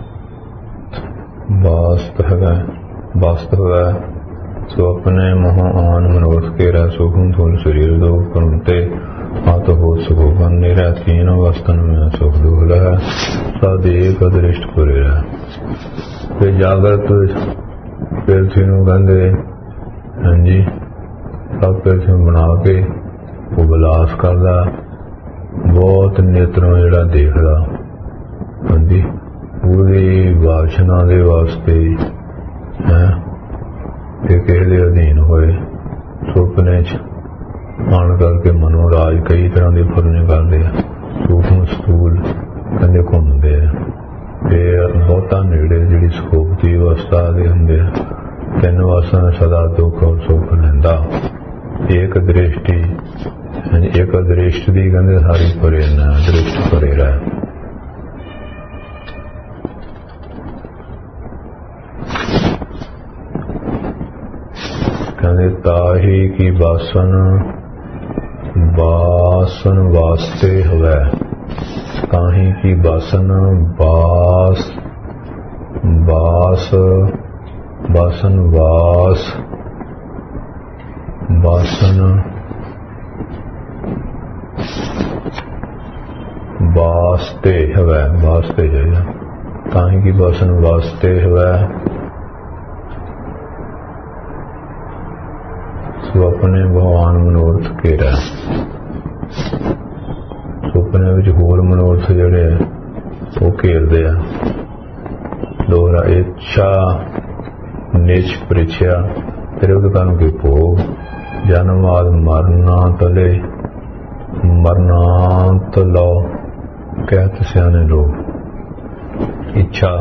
ਬਾਸਤ ਹੈ ਬਾਸਤ ਹੈ ਸੋ ਆਪਣੇ ਮੋਹ ਆਨ ਮਨੋਰਥ ਕੇ ਰਹਿ ਸੁਖਮ ਥੋਲ ਸਰੀਰ ਦੋ ਕਰਮਤੇ ਆਤ ਹੋ ਸੁਖੋ ਬੰਨੇ ਰਹਿ ਤੀਨ ਅਵਸਥਨ ਮੈਂ ਸੁਖ ਦੁਖ ਹੈ ਸਾਦੇਕ ਦ੍ਰਿਸ਼ਟ ਪੁਰੇ ਹੈ ਤੇ ਜਾਗਰਤ ਪਿਰਥੀ ਨੂੰ ਕਹਿੰਦੇ ਹਾਂਜੀ ਸਭ ਪਿਰਥੀ ਨੂੰ ਬਣਾ ਕੇ ਉਹ ਵਿਲਾਸ ਕਰਦਾ ਬਹੁਤ ਨੇਤਰੋਂ ਜਿਹੜਾ ਦੇਖਦਾ ਹਾਂਜੀ ਪੂਰੀ ਵਾਸ਼ਨਾ ਦੇ ਵਾਸਤੇ ਹੈ ਇਹ ਕਿਸੇ ਦੇ ਅਧੀਨ ਹੋਏ ਸੁਪਨੇ 'ਚ ਆਉਣ ਕਰਕੇ ਮਨੋ ਰਾਜ ਕਈ ਤਰ੍ਹਾਂ ਦੇ ਫੁਰਨੇ ਕਰਦੇ ਆ ਸੂਖਮ ਸਥੂਲ ਕਹਿੰਦੇ ਘੁੰਮਦੇ ਆ ਤੇ ਬਹੁਤਾ ਨੇੜੇ ਜਿਹੜੀ ਸੁਖੋਪਤੀ ਅਵਸਥਾ ਦੇ ਹੁੰਦੇ ਆ ਤਿੰਨ ਵਾਸਾਂ ਸਦਾ ਦੁੱਖ ਔਰ ਸੁੱਖ ਲੈਂਦਾ ਇੱਕ ਦ੍ਰਿਸ਼ਟੀ ਇੱਕ ਦ੍ਰਿਸ਼ਟ ਦੀ ਕਹਿੰਦੇ ਸਾਰੀ ਪਰੇ ਨਾ ਦ੍ਰਿਸ਼ਟ ਪਰੇ ਰਹਿ ਕਹਿੰਦੇ ਤਾਹੀ ਕੀ ਬਾਸਨ ਬਾਸਨ ਵਾਸਤੇ ਹੋਵੇ ਤਾਹੀ ਕੀ ਬਾਸਨ ਬਾਸ ਬਾਸ ਬਾਸਨ ਵਾਸ ਬਾਸਨ ਵਾਸਤੇ ਹੋਵੇ ਵਾਸਤੇ ਜਾਇਆ ਤਾਹੀ ਕੀ ਬਾਸਨ ਵਾਸਤੇ ਹੋਵੇ ਸੁਪਨੇ ਭਗਵਾਨ ਮਨੋਰਥ ਘੇਰਾ। ਸੁਪਨੇ ਵਿੱਚ ਹੋਰ ਮਨੋਰਥ ਜਿਹੜੇ ਆ ਉਹ ਘੇਰਦੇ ਆ। ਦੋਹਰਾ ਇੱਛਾ ਨਿਚ ਪ੍ਰਿਛਿਆ ਤ੍ਰਿਵਧ ਕਰਨ ਕੇ ਭੋਗ ਜਨਮ ਆਦ ਮਰਨਾ ਤਲੇ ਮਰਨਾਂਤ ਲਓ ਕਹਿਤ ਸਿਆਣੇ ਲੋਕ। ਇੱਛਾ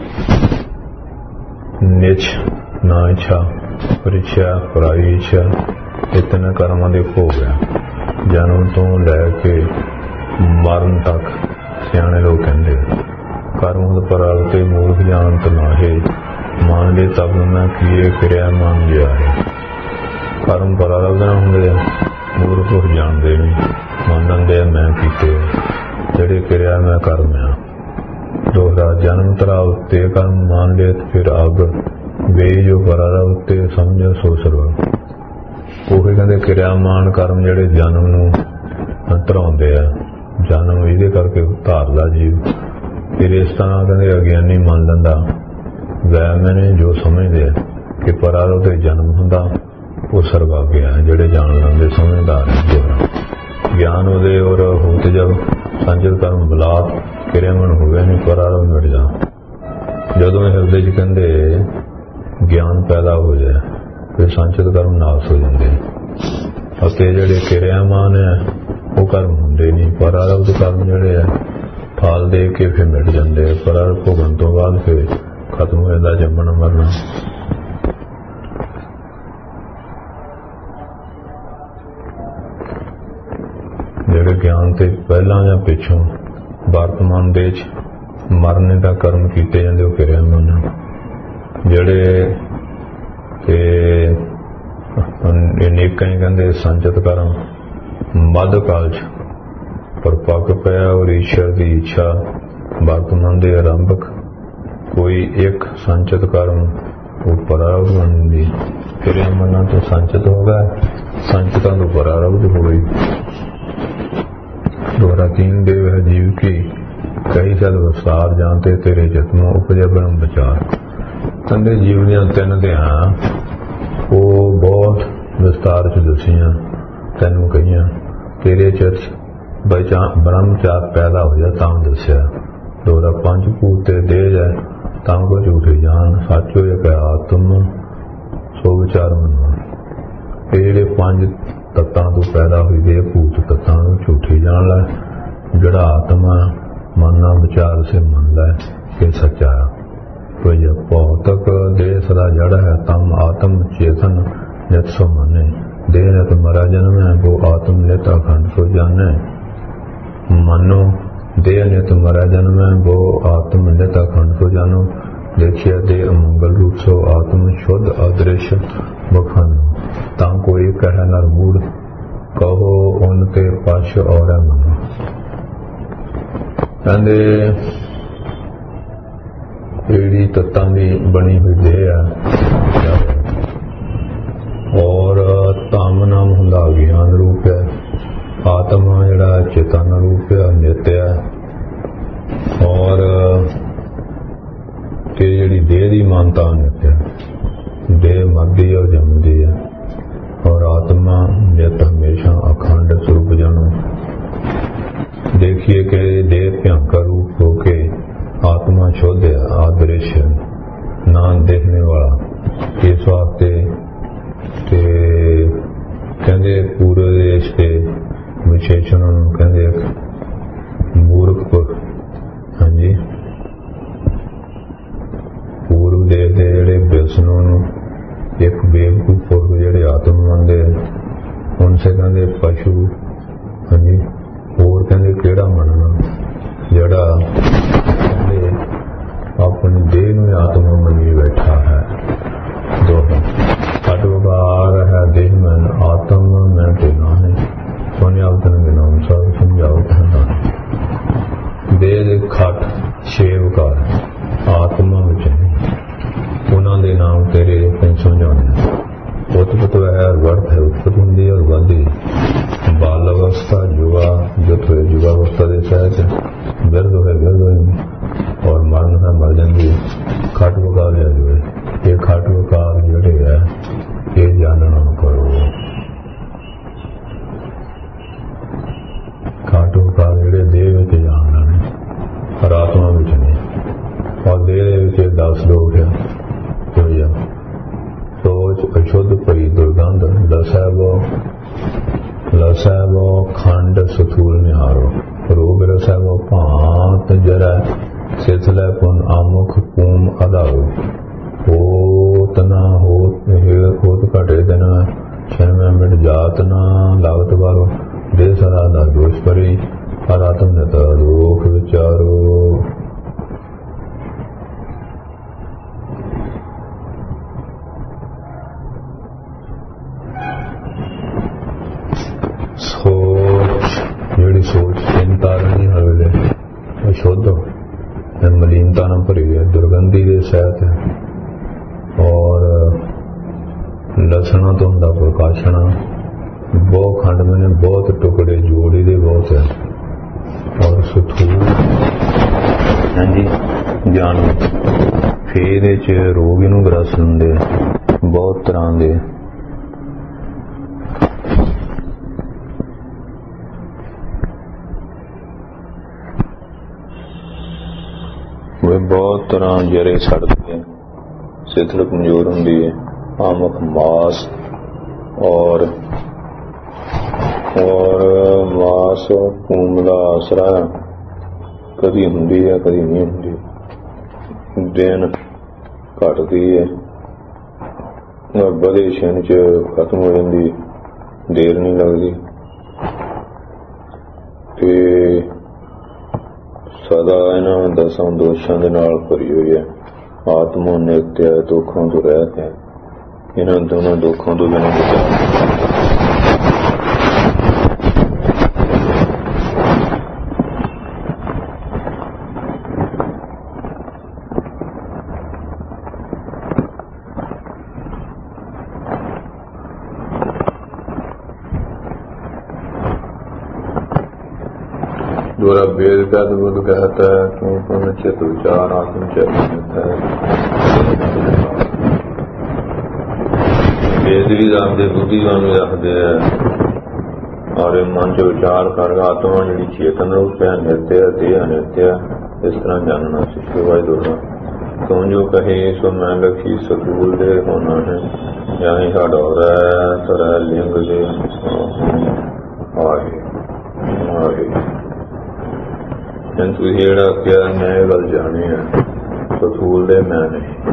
ਨਿਚ ਨਾ ਇੱਛਾ ਪ੍ਰਿਛਿਆ ਪਰਾਈ ਇੱਛਾ ਇਹ ਤਿੰਨ ਕਰਮਾਂ ਦੇ ਭੋਗ ਆ। ਜਨਮ ਤੋਂ ਲੈ ਕੇ ਮਰਨ ਤੱਕ ਸਿਆਣੇ ਲੋਕ ਕਹਿੰਦੇ ਕਰਮ ਪਰਾਲ ਤੇ ਮੂਰਖ ਜਾਣਤ ਨਾਹੇ ਮੰਨ ਲੈ ਤਬ ਨਾ ਕੀਏ ਕਿਰਿਆ ਮੰਨ ਲਿਆ ਹੈ। ਕਰਮ ਪਰਾਲ ਨਾ ਹੁੰਦੇ ਆ ਮੂਰਖ ਹੋ ਜਾਣਦੇ ਨੇ ਮੰਨਦੇ ਆ ਮੈਂ ਕੀਤੇ ਜਿਹੜੇ ਕਿਰਿਆ ਮੈਂ ਕਰਮ ਆ। ਦੋਹਰਾ ਜਨਮ ਤਰਾ ਉੱਤੇ ਕਰਮ ਮੰਨ ਲਿਆ ਫਿਰ ਅਬ ਵੇ ਜੋ ਪਰਾਲ ਉੱਤੇ ਸਮਝ ਸੋ ਸਰਵਾ। ਉਹ ਕਹਿੰਦੇ ਕਿਰਿਆਮਾਨ ਕਰਮ ਜਿਹੜੇ ਜਨਮ ਨੂੰ ਧਰਾਉਂਦੇ ਆ ਜਨਮ ਇਹਦੇ ਕਰਕੇ ਧਾਰਦਾ ਜੀਵ। ਫਿਰ ਇਸ ਤਰ੍ਹਾਂ ਕਹਿੰਦੇ ਅਗਿਆਨੀ ਮੰਨ ਲੈਂਦਾ ਵਹਿਮ ਨੇ ਜੋ ਸਮਝਦੇ ਆ ਕਿ ਪਰਾਲ ਤੇ ਜਨਮ ਹੁੰਦਾ ਉਹ ਸਰਵਾਗਿਆ ਜਿਹੜੇ ਜਾਣ ਲੈਂਦੇ ਸਮਝਦਾਰ ਗਿਆਨ ਉਹਦੇ ਔਰ ਹੋਤੇ ਜਬ ਸੰਜਤ ਕਰਮ ਬਲਾਤ ਕਿਰਿਆਮਨ ਹੋਵੇ ਨਹੀਂ ਪਰਾਲ ਮਿਟ ਜਾ। ਜਦੋਂ ਹਿਰਦੇ ਚ ਕਹਿੰਦੇ ਗਿਆਨ ਪੈਦਾ ਹੋ ਜਾਏ ਫਿਰ ਸੰਚਿਤ ਕਰਮ ਨਾਸ ਹੋ ਜਾਂਦੇ ਅਤੇ ਜਿਹੜੇ ਕਿਰਿਆਮਾਨ ਹੈ ਉਹ ਕਰਮ ਹੁੰਦੇ ਨਹੀਂ। ਪਰਾਰਬਧ ਕਰਮ ਜਿਹੜੇ ਆ ਫਲ ਦੇ ਕੇ ਫਿਰ ਮਿਟ ਜਾਂਦੇ। ਪਰਾਰਬਧ ਭੋਗਣ ਤੋਂ ਬਾਅਦ ਫਿਰ ਖਤਮ ਹੋ ਜਾਂਦਾ ਜੰਮਣਾ ਮਰਨਾ। ਜਿਹੜੇ ਗਿਆਨ ਤੇ ਪਹਿਲਾਂ ਜਾਂ ਪਿੱਛੋਂ ਵਰਤਮਾਨ ਦੇ ਚ ਮਰਨੇ ਦਾ ਕਰਮ ਕੀਤੇ ਜਾਂਦੇ ਉਹ ਕਿਰਿਆਮਾਨ। ਜਿਹੜੇ ਤੇ ਅਨੇਕਾਂ ਹੀ ਕਹਿੰਦੇ ਸੰਚਿਤ ਕਰਮ ਮੱਧ ਕਾਲ ਚ ਪਰਪੱਕ ਪਿਆ ਔਰ ਈਸ਼ਵਰ ਦੀ ਇੱਛਾ ਵਰਤਮਾਨ ਦੇ ਆਰੰਭਕ ਕੋਈ ਇੱਕ ਸੰਚਿਤ ਕਰਮ ਉਹ ਪਰਾਰਬਧ ਬਣਦੀ। ਕਿਰਿਆਮਾਨਾਂ ਤੋਂ ਸੰਚਿਤ ਹੋ ਗਿਆ ਸੰਚਿਤਾਂ ਤੋਂ ਪਰਾਰਬਧ ਹੋ ਗਈ। दोहरा तीन देव है जीव की कई सद विस्तार जानते तेरे जत्नों उपजे ब्रह्म विचार। कहते जीव दियां तीन ध्यां वो बहुत विस्तार च दसियां तैनू कहियां तेरे चित ब्रह्मचार पैदा होया तां दस्या। दोहरा पंच भूत ते देह है तां को झूठे जान सच होया कि आत्म सो विचार मनो। ये जेड़े पंच तत्तां तो पैदा हुई दे भूत तत्तां झूठी जान लै जड़ा आत्मा मनना विचार से मन लै ये सच्चा। तो जब भौतिक देह सदा जड़ है तम आत्म चेतन नित सो मने। देह नित मरा जन्म है वो आत्म नित अखंड सो जाने। मनो देह नित मरा जन्म है वो आत्म नित अखंड सो जानो। देखिए देह अमंगल रूप सो आत्म शुद्ध अदृश्य बखानो। तां कोई कह नर मूढ़ कहो उनते पश और मनो। कहते ਜਿਹੜੀ ਤੱਤਾਂ ਦੀ ਬਣੀ ਹੋਈ ਦੇਹ ਹੈ ਔਰ ਤਮ ਨਾਮ ਹੁੰਦਾ ਗਿਆਨ ਰੂਪ ਹੈ। ਆਤਮਾ ਜਿਹੜਾ ਚੇਤਨ ਰੂਪ ਹੈ ਨਿਤ ਹੈ ਔਰ ਤੇ ਜਿਹੜੀ ਦੇਹ ਦੀ ਮਾਨਤਾ ਨਿਤ ਹੈ। देह मरदी और जमदी है और आत्मा नित हमेशा अखंड स्वरूप जानो। देखिए कि देह भयंकर रूप होके आत्मा शुद्ध है आदृश्य ना देखने वाला। इस वास्ते ते कहते पूरे देश के विशेषण कहते मूर्खपुर। हाँ जी पूर्व देश के जेड़े व्यसनों एक बेवकूफ पुरख जेड़े आत्म मनते उनसे कहते पशु। हाँ जी होर कहते केड़ा मनना जड़ा कहते अपनी देह में आत्मा मनी बैठा है। दो हट वकार है देह में आत्म में टेना है सोने अवतन के नाम सब समझावत है। देह खट छे वकार आत्मा में उन्होंने नाम तेरे समझाने। उत्पत है वर्त है उत्पत्ति होंगी और वादी। बाल अवस्था युवा जुत हुए युवावस्था के सहज गिरद हुए गिरद हुए और मरण है मर जाती। खट वकार जो है ये खट वकार जोड़े है ये जानना करो। ਦਸ ਲੋਟਿਆ ਹੋਇਆ। ਸੋਚ ਅਸ਼ੁੱਧ ਭਈ ਦੁਰਗੰਧ ਲਸੈਬੋ ਲਸੈਬੋ ਖੰਡ ਸਥੂਲ ਨਿਹਾਰੋ ਰੋਗ ਰਸੈਬੋ ਭਾਂਤ ਜਰੈ ਸਿਥਲੈ ਪੁਨ ਆਮੁਖ ਕੂਮ ਅਦਾਰੋ ਹੋਤ ਨਾ ਹੋਤ ਹੋਤ ਘਟੇ ਦਿਨ ਛਨਮੈ ਮਿਟ ਜਾਤ ਨਾ ਲਾਗਤ ਵਾਰੋ ਦੇ ਸਦਾ ਦਾ ਦੋਸ਼ ਪਰੀ ਹਰ ਆਤਮ ਨਤ ਦੁਖ ਵਿਚਾਰੋ। ਸੋਚ ਜਿਹੜੀ ਸੋਚ ਚਿੰਤਾ ਨਹੀਂ ਹਰ ਵੇਲੇ ਅਸ਼ੁੱਧ ਮਲੀਨਤਾ ਨਾਲ ਭਰੀ ਹੈ, ਦੁਰਗੰਧੀ ਦੇ ਸਹਿਤ ਹੈ ਔਰ ਲਸਣਾ ਤੋਂ ਹੁੰਦਾ ਪ੍ਰਕਾਸ਼ਣਾ ਬਹੁਤ ਖੰਡ ਮੈਨੇ ਬਹੁਤ ਟੁਕੜੇ ਜੋੜੀ ਦੇ ਬਹੁਤ ਹੈ ਔਰ ਸਥੂਲ ਹਾਂਜੀ ਗਿਆਨ ਫੇਰ ਇਹਦੇ ਚ ਰੋਗ ਇਹਨੂੰ ਗ੍ਰਸਤ ਹੁੰਦੇ ਬਹੁਤ ਤਰ੍ਹਾਂ ਦੇ। वे बहुत तरह जरे सड़ते हैं, सिथल कमजोर होंगी है, आमक मास और और मास कुंभ का आसरा कदी होंगी है कदी नहीं होंगी। दिन घटती है बड़े छिन च खत्म हो जाती, देर नहीं लगती ते सदा इन्हां दसां दोषां दे नाल भरी हुई है। आत्मा नित्य है, दुखों तो रहत है, इन्हां दोनों दुखों तो बिना दोरा वेद का बुद्ध कहता है क्यों पुण्य चित विचार आत्म चैतन्य है। वेद भी दसदे बुद्धिमान भी दसदे और मन च विचार कर आत्मा जी चेतन रूप है, नित्य है, देह अनित्य है। इस तरह जानना शिष्य दोनों तुम जो कहे सो मैं लखी सतूल दे होना है यही साडा तरह लिंग दे आए आए ਤੁਸੀਂ ਜਿਹੜਾ ਕਿਹਾ ਮੈਂ ਇਹ ਗੱਲ ਜਾਣੀ ਹੈ ਸਥੂਲ ਦੇ ਮੈਂ ਨਹੀਂ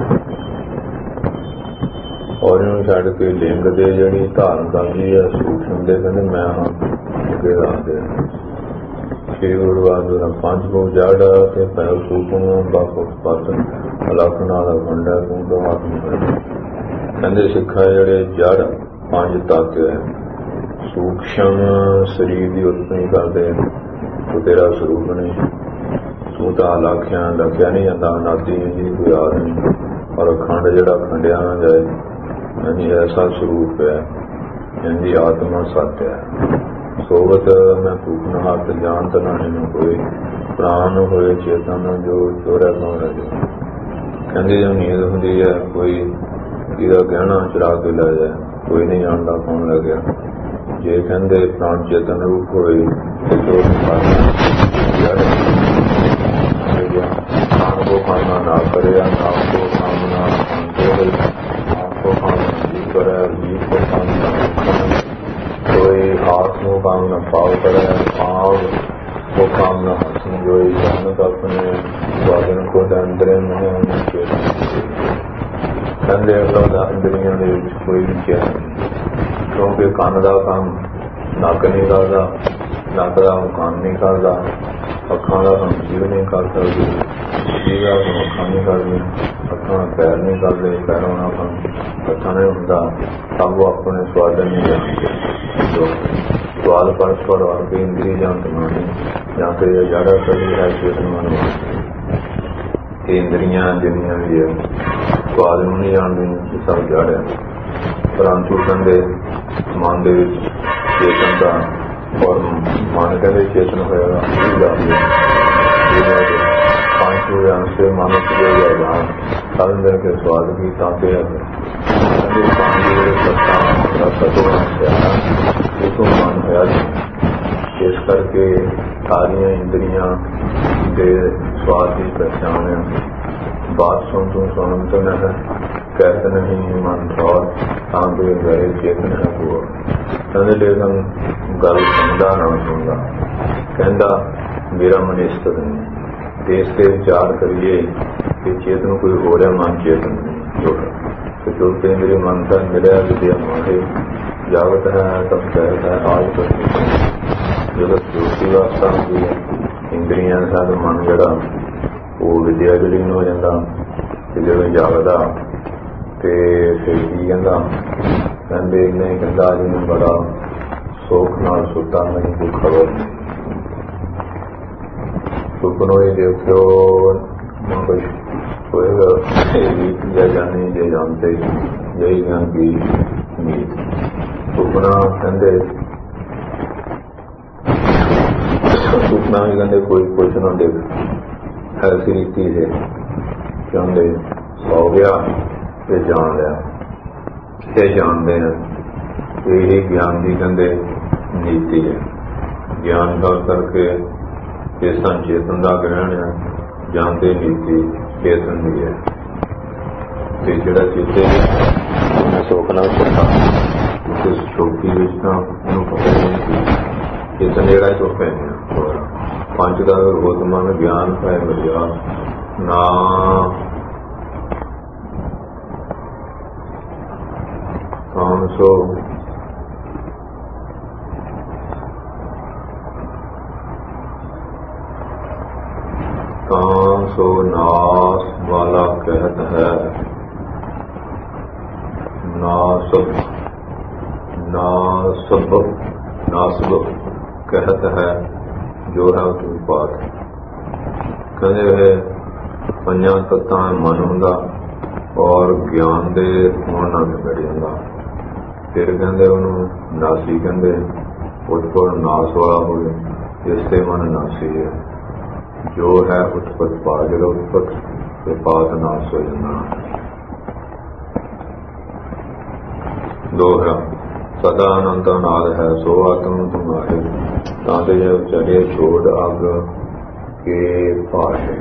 ਔਰ ਇਹਨੂੰ ਛੱਡ ਕੇ ਲਿੰਗ ਦੇ ਜਿਹੜੀ ਧਾਰਨ ਕਰਦੀ ਹੈ ਸੂਖਮ ਦੇ ਕਹਿੰਦੇ ਮੈਂ ਹਾਂ ਅੱਗੇ ਦੱਸਦੇ ਸ਼੍ਰੀ ਗੁਰੂ ਗ੍ਰੰਥ ਸਾਹਿਬ ਪੰਜ ਭੋਗ ਜੜ ਤੇ ਪਹਿਲ ਸੂਖਮ ਬਾਪੂ ਪਤ ਅਲਖਨਾ ਦਾ ਖੰਡਾ ਤੂੰ ਤੋਂ ਆਤਮ ਕਹਿੰਦੇ ਸਿੱਖਾਂ ਜਿਹੜੇ ਜੜ ਪੰਜ ਤੱਤ ਹੈ ਸੂਖਮ ਸਰੀਰ ਦੀ ਉਤਪਤੀ ਕਰਦੇ तो तेरा स्वरूप नहीं तू तो लख्या लख्या नहीं जाता नाती जी कोई याद नहीं और खंड जड़ा खंडिया ना जाए यानी ऐसा स्वरूप है इनकी आत्मा सत्य है। सोवत मैं फूकना हाथ जानत नाने न कोई प्राण होए चेतन जो चोरा कौन है जो कहते जो नींद होंगी है कोई जिहदा गहना चुरा के लै जाए कोई नहीं जानता कौन लै गया। जे कहते प्राण चेतन रूप होए तो प्राण को खाना ना करे नाम को कामना को खाना जी करे जीव को कामना कोई हाथ को कामना पाव करे पाव को कामना हाथ में जो जानक अपने स्वाधीन को अंदर में कहते इंद्रियों के कोई भी क्या क्योंकि ਕੰਨ ਦਾ ਕੰਮ ਨੱਕ ਨਹੀਂ ਕਰਦਾ, ਨੱਕ ਦਾ ਕੰਨ ਨਹੀਂ ਕਰਦਾ, ਅੱਖਾਂ ਦਾ ਕੰਮ ਜੀਭ ਨਹੀਂ ਕਰ ਸਕਦੀ, ਜੀਭ ਦਾ ਕੰਮ ਅੱਖਾਂ ਨਹੀਂ ਕਰਦੀ, ਅੱਖਾਂ ਦਾ ਪੈਰ ਨਹੀਂ ਕਰਦੇ, ਪੈਰਾਂ ਦਾ ਕੰਮ ਹੱਥਾਂ ਨਹੀਂ ਹੁੰਦਾ। ਸਭ ਉਹ ਆਪਣੇ ਸਵਾਦਨ ਨਹੀਂ ਜਾਣਦੇ ਸਵਾਲ ਪਰਸਪਰ ਔਰ ਵੀ ਇੰਦਰੀ ਜਾਂਤ ਮਾਨੇ ਜਾਂ ਫਿਰ ਜੜਾ ਕਰੀ ਹੈ ਚੇਤਨ ਮਨ ਇਹ ਇੰਦਰੀਆਂ ਜਿੰਨੀਆਂ ਵੀ ਹੈ ਸਵਾਦ ਨੂੰ ਨਹੀਂ ਜਾਣਦੇ ਸਭ ਜੜ ਹੈ। परंतु कहते मन के चेतन का और मन कहते चेतन होगा पांच से मन जाएगा सारे दिन के स्वाद की ताकि तो मन होया इस करके सारिया इंद्रिया के स्वाद की पहचान बात सुन तू सुनत न है कहत नहीं मन थौर ਤਾਂ ਤੇ ਗਏ ਚੇਤਨ ਹੈ ਕੋ ਕਹਿੰਦੇ ਲੇਕਿਨ ਗੱਲ ਸੁਣਦਾ ਨਾ ਸੁਣਦਾ ਕਹਿੰਦਾ ਮੇਰਾ ਮਨ ਇਸ ਤਰ੍ਹਾਂ ਨਹੀਂ ਦੇਸ਼ ਤੇ ਵਿਚਾਰ ਕਰੀਏ ਕਿ ਚੇਤਨ ਕੋਈ ਹੋ ਰਿਹਾ ਮਨ ਚੇਤਨ ਨਹੀਂ ਜੋ ਤੇ ਜੋ ਤੇ ਮੇਰੇ ਮਨ ਦਾ ਮਿਲਿਆ ਵਿਦਿਆ ਮਾਹੇ ਜਾਗਤ ਹੈ ਤਬ ਕਹਿਤ ਹੈ ਆਜ ਪਰ ਜਦੋਂ ਜੋਤੀ ਵਾਸਤਾ ਹੁੰਦੀ ਹੈ ਇੰਦਰੀਆਂ ਦਾ ਮਨ ਜਿਹੜਾ ਉਹ ਵਿਦਿਆ ਜਲੀਨ ਹੋ ਜਾਂਦਾ ਤੇ ਜਦੋਂ ਜਾਗਦਾ ਤੇ ਫਿਰ ਕੀ ਕਹਿੰਦਾ ਕਹਿੰਦੇ ਨਹੀਂ ਕਹਿੰਦਾ ਅੱਜ ਨੂੰ ਬੜਾ ਸੋਖ ਨਾਲ ਸੁੱਤਾ ਨਹੀਂ ਕੋਈ ਖਬਰ ਨਹੀਂ ਸੁਪਨੋਂ ਦੇਖਿਓ ਕੁਛ ਹੋਏਗਾ ਜਾਂ ਜਾਣੇ ਜੇ ਜਾਣਦੇ ਯਹੀ ਗਿਆਨ ਕੀ ਨੀਤ ਸੁਪਨਾ ਕਹਿੰਦੇ ਸੁਪਨਾ ਵੀ ਕਹਿੰਦੇ ਕੋਈ ਕੁਛ ਨਾ ਦੇਖ ਐਸੀ ਰੀਤੀ ਹੈ ਕਹਿੰਦੇ ਸੌ ਗਿਆ ਤੇ ਜਾਣ ਲਿਆ ਇਹ ਜਾਣਦੇ ਨੇ ਇਹੀ ਗਿਆਨ ਦੀ ਕਹਿੰਦੇ ਨੀਤੀ ਹੈ ਗਿਆਨ ਦਾ ਕਰਕੇ ਚੇਤਨ ਚੇਤਨ ਦਾ ਗ੍ਰਹਿਣ ਹੈ ਜਾਣਦੇ ਨੀਤੀ ਚੇਤਨ ਦੀ ਹੈ ਤੇ ਜਿਹੜਾ ਚੇਤੇ ਹੈ ਸੋਖ ਨਾਲ ਸੁੱਤਾ ਉਸ ਛੋਟੀ ਵਿੱਚ ਤਾਂ ਉਹਨੂੰ ਪਤਾ ਨਹੀਂ ਸੀ ਚੇਤਨ ਜਿਹੜਾ ਚੁੱਪ ਹੈ ਪੰਜ ਦਾ ਗੋਤਮਨ ਗਿਆਨ ਹੈ ਮਿਲਿਆ ਨਾ ਕਾਮ ਸੋ ਕਾਮ ਸੋ ਨਾਸ ਵਾਲਾ ਕਹਿਤ ਹੈ ਨਾਸਬ ਨਾਸਬ ਨਾਸਬ ਕਹਿਤ ਹੈ ਜੋ ਹੈ ਉਹ ਬਾਤ ਕਹਿੰਦੇ ਪੰਜਾਂ ਤੱਤਾਂ ਮਨ ਹੁੰਦਾ ਔਰ ਗਿਆਨ ਦੇ ਹੋਣ ਨਾਲ ਨਿਬੜ ਜਾਂਦਾ ਫਿਰ ਕਹਿੰਦੇ ਉਹਨੂੰ ਨਾਸੀ ਕਹਿੰਦੇ ਉਤਪਤ ਨਾਸ ਵਾਲਾ ਹੋਵੇ ਇਸ ਤੇ ਮਨ ਨਾਸੀ ਹੈ ਜੋ ਹੈ ਉਤਪਤ ਪਾ ਜਿਹੜਾ ਉਤਪਤ ਤੇ ਪਾਤ ਨਾਸ ਹੋ ਜਾਂਦਾ ਦੋਹਰਾ ਸਦਾ ਅਨੰਤ ਨਾਦ ਹੈ ਸੋ ਆਤਮ ਤੁਮਾਰੇ ਤਾਂ ਤੇ ਜੇ ਚੜੇ ਛੋੜ ਅਗ ਕੇ ਪਾਸ਼ੇ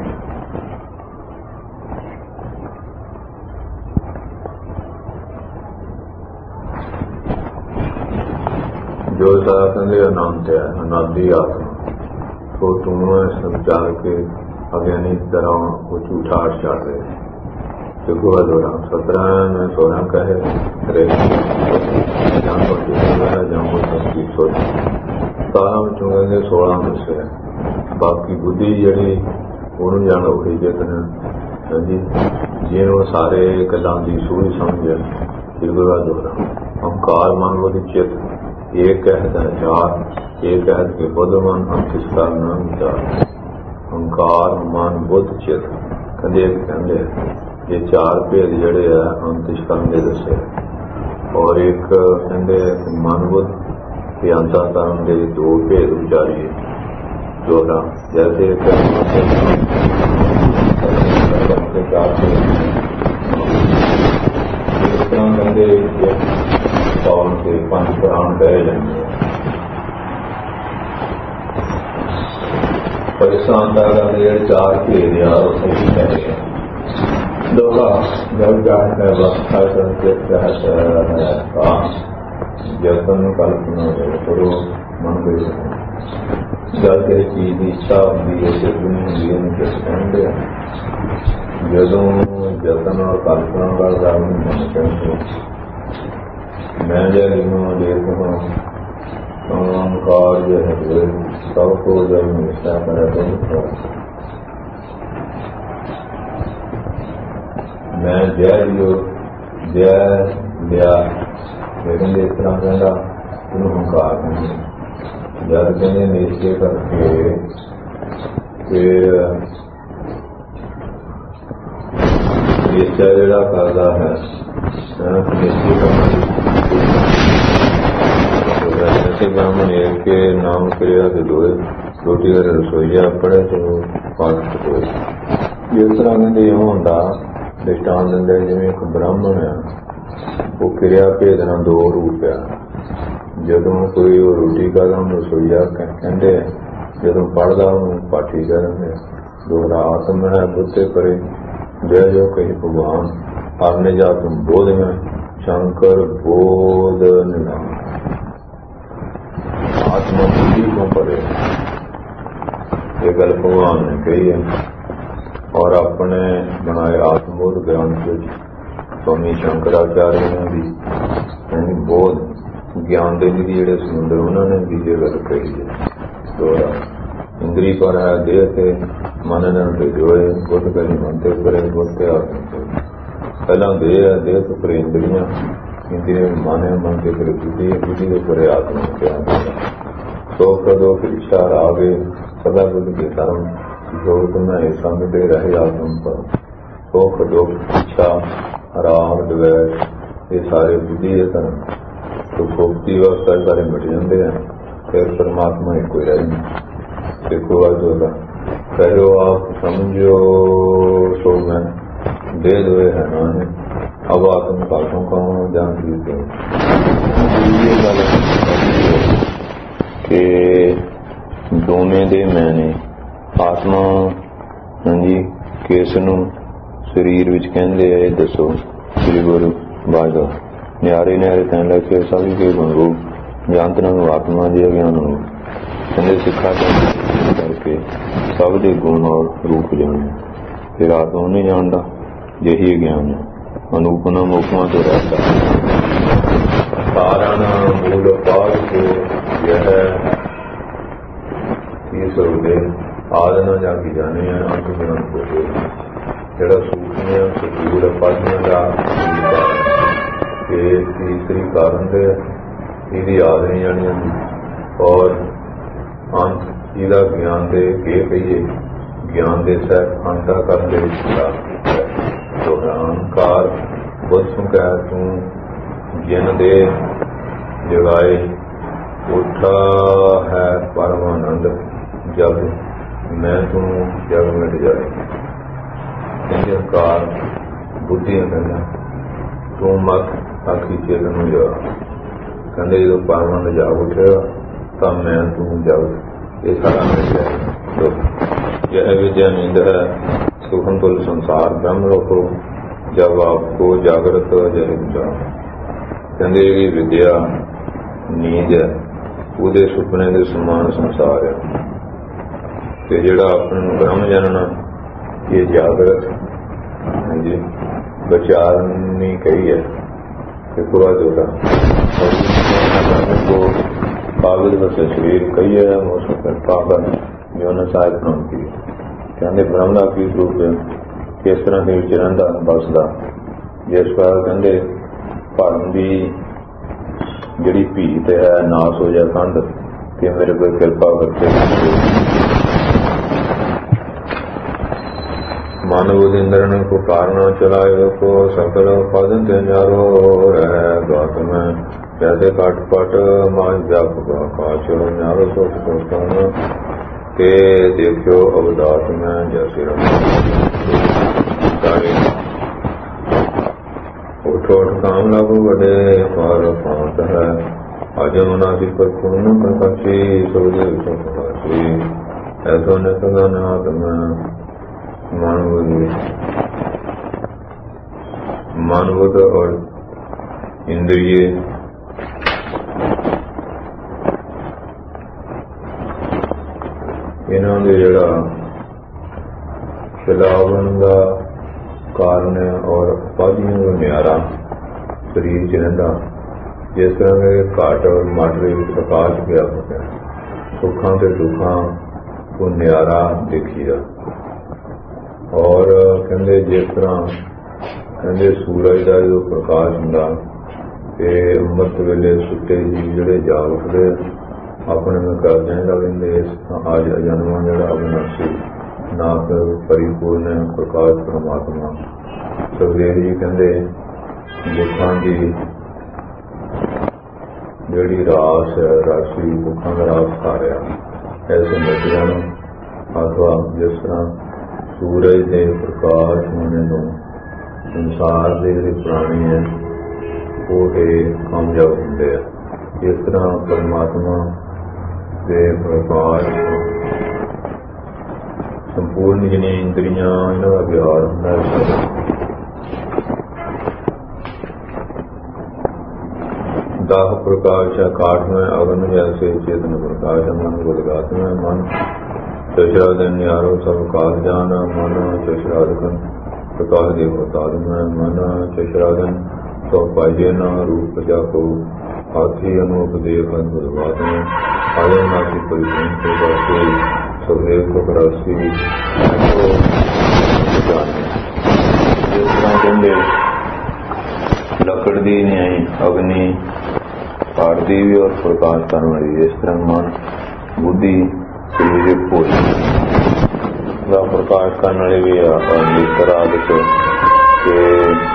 ਜੋ ਸਾਰਾ ਕਹਿੰਦੇ ਅਨੰਤ ਹੈ ਅਨਾਦੀ ਆਤਮਾ ਸੋ ਤੂੰ ਸਮਝਾ ਕੇ ਅਗਿਆਨੀ ਤਰ੍ਹਾਂ ਉਹ ਝੂਠਾ ਛੱਡ ਦੇ ਜੋ ਅਧੂਰਾ ਸਤਰਾਂ ਮੈਂ ਸੋਨਾ ਕਹੇ ਰੇ ਜਾਂ ਕੋ ਜਿਹੜਾ ਜਾਂ ਕੋ ਸੰਕੀ ਸੋਚ ਸਾਰਾ ਵਿੱਚੋਂ ਕਹਿੰਦੇ ਸੋਲਾਂ ਦੱਸਿਆ ਬਾਕੀ ਬੁੱਧੀ ਜਿਹੜੀ ਉਹਨੂੰ ਜਾਣ ਉਹੀ ਚੇਤਨ ਹਾਂਜੀ ਜਿਹਨੂੰ ਸਾਰੇ ਗੱਲਾਂ ਦੀ ਸੂਝ ਸਮਝ ਜੋ ਅਧੂਰਾ ਹੰਕਾਰ ਮਨ ਉਹਦੀ ਚੇਤ एक कहता है चार एक कहत के बुद्ध मन अंतिश का नाम चार हंकार मन बुद्ध चित कहते कहते ये चार भेद जड़े है अंतिश कर्म के दसे और एक कहते मन बुद्ध के अंतर कर्म के दो भेद उचारिए दोहरा जैसे कहते कौन के पंच प्राण कहे जाते परेशान चार भेद यार सही कहे दोहा जतन कल्पना करो मन कोई जल के चीज की इच्छा होती है कहते जदों जतन और कल्पना करता मन कहते मैं जब इन्हों देखो अहंकार जो है सबको जब निष्ठा करे तो मैं जय जो जय लिया लेकिन इस तरह कहता इन अहंकार नहीं जब कहने निश्चय करके फिर निश्चय जरा करता है निश्चय करना ब्राह्मण एक के नाम क्रिया के लोए रोटी का रसोईया पड़े तो पाठ होए जिस तरह कहते इं होंगे दृष्टान दिंदे जिवें एक ब्राह्मण है वो क्रिया भेजना दो रूप है जदों कोई रोटी का रसोईया कहते जदों पढ़दा उन्होंने पाठी कहते दोहरा आत्म है बुद्धे परे जय जो कही भगवान आपने जा तुम बोध में शंकर बोध निधान। आत्मा बुद्धि को परे ये गल भगवान ने कही है और अपने बनाए आत्मबोध ज्ञान से स्वामी शंकराचार्य ने भी यानी बोध ज्ञान दे दी जेड़े समुद्र उन्होंने भी ये गल कही है। दोहरा इंद्री पर है देह से मन ने जोए बुद्ध करी मनते करे बुद्ध के आत्म पहला देह है देह तो पर इंद्रियां इंद्रिया माने मन के करे बुद्धि बुद्धि के परे आत्मा ज्ञान सो प्रदो की इच्छा आगे सदा बुद्ध के धर्म योग में ऐसा मिले रहे आत्म पर सो प्रदो इच्छा राग द्वेष ये सारे बुद्धि के धर्म तो भोक्ति व्यवस्था सारे मिट जाते हैं फिर परमात्मा ही कोई रही नहीं। देखो आज होगा कहो आप समझो सो मैं दे दोए है नाने अब आत्म पाठों का जान लीजिए कि दोने दे मैंने आत्मा हाँ जी किस नूं शरीर विच कहंदे आ दसो श्री गुरु बाजो न्यारे न्यारे कहण लग के सभी के गुण रूप जानतना आत्मा जी अज्ञान रूप कहते सिखा करके सब दे गुण और रूप जाने फिर आत्मा नहीं जानता यही ज्ञान है अनूपना मुखमा तो रहता कारण मूल पाल को यह सौदे आदना जाकी जाने हैं अंत ग्रंथ हो गए जरा सूखने सूल पढ़ने का तीसरी कारण दे यदि आदनी जानी और अंत ਇਹਦਾ ਗਿਆਨ ਦੇ ਕੇ ਕਹੀਏ ਗਿਆਨ ਦੇ ਸਹਿਤ ਅੰਤਾ ਕਰਨ ਦੇ ਵਿੱਚ ਜੋ ਅਹੰਕਾਰ ਬੁੱਧ ਸੁਕਾ ਤੂੰ ਜਿਨ ਦੇ ਜਗਾਏ ਉੱਠਾ ਹੈ ਪਰਮ ਆਨੰਦ ਜਬ ਮੈਂ ਤੂੰ ਜਗ ਮਿਟ ਜਾਏ ਇਹ ਅਹੰਕਾਰ ਬੁੱਧੀ ਕਹਿੰਦਾ ਤੂੰ ਮਤ ਆਖੀ ਚੇਲ ਨੂੰ ਜਾ ਕਹਿੰਦੇ ਜਦੋਂ ਪਰਮ ਆਨੰਦ ਜਾਗ ਉੱਠਿਆ ਤਾਂ ਮੈਂ ਤੂੰ ਜਗ ये सारा मिल जाए तो यह विद्या नींद है सुखम तुल संसार ब्रह्म रखो जब आपको जागृत जरूर कहते विद्या नींद है ਉਹਦੇ ਸੁਪਨੇ ਦੇ ਸਮਾਨ ਸੰਸਾਰ ਹੈ ਤੇ ਜਿਹੜਾ ਆਪਣੇ ਬ੍ਰਹਮ ਜਾਣਨਾ ਇਹ ਜਾਗਰਤ ਹਾਂਜੀ ਵਿਚਾਰਨੀ ਕਹੀ ਹੈ ਤੇ ਪੂਰਾ ਜੋੜਾ को काबिल बसे शरीर कही है मौसम कृपा कर जो ने साहिब नाम की कहते ब्रह्म का की रूप किस तरह के विच रहिंदा बसदा जिस पर कहते भरम की जिहड़ी भीत है नाश हो जाए कंध कि मेरे कोई कृपा करके मानव इंद्र को कारण चलाए को सकल पद त्यारो है गात में कैसे काट पट मान व्यापक आकाश न्यारो सोच सोचता के देखो अवदास में जैसे उठ उठ काम लागू बड़े पार पात है आज मुनासी पर पूर्ण प्रकाशी सोजे प्रकाशी ऐसा न सदा नाथ में मानव मानवत और इंद्रिय इन्हों ने जड़ा खिलावन का कारण और उपाधियों का न्यारा शरीर च रहा जिस तरह के घट और माटरे प्रकाश व्यापक है सुखा के दुखा को न्यारा देखीदा और कहते जिस तरह कहते सूरज का जो प्रकाश होंदा ते अमृत वेले सुते जी जिहड़े जाग उठदे अपने में करते लगे आज जन्म जरा अविनाशी नाथ परिपूर्ण प्रकाश परमात्मा सुखदेव जी कहते दुखा की जी रास है राशि दुखा का रास सारिया ऐसे मिट जाना अथवा जिस तरह सूरज के प्रकाश होने तो संसार के जो प्राणी है वो कामयाब होंगे इस तरह परमात्मा ਦੇ ਪ੍ਰਕਾਸ਼ ਸੰਪੂਰਨ ਜਿਹੀਆਂ ਇੰਦਰੀਆਂ ਇਹਨਾਂ ਦਾ ਵਿਹਾਰ ਹੁੰਦਾ ਹੈ। दाह प्रकाश आकाश में अगन जैसे चेतन प्रकाश मन गुलगात में मन चशराधन यारो सब काल जान मन चशराधन प्रकाश देवताद में मन चशराधन तो पाइजे न रूप जाको हाथी अनूप देख अद्भुत में आले नासी परिपूर्ण के वास्ते सदैव को करासी कहते लकड़ दी न्याय अग्नि आरती भी और प्रकाश करने वाली इस तरह मन बुद्धि शरीर भोजन का प्रकाश करने वाले भी नेत्र आदत के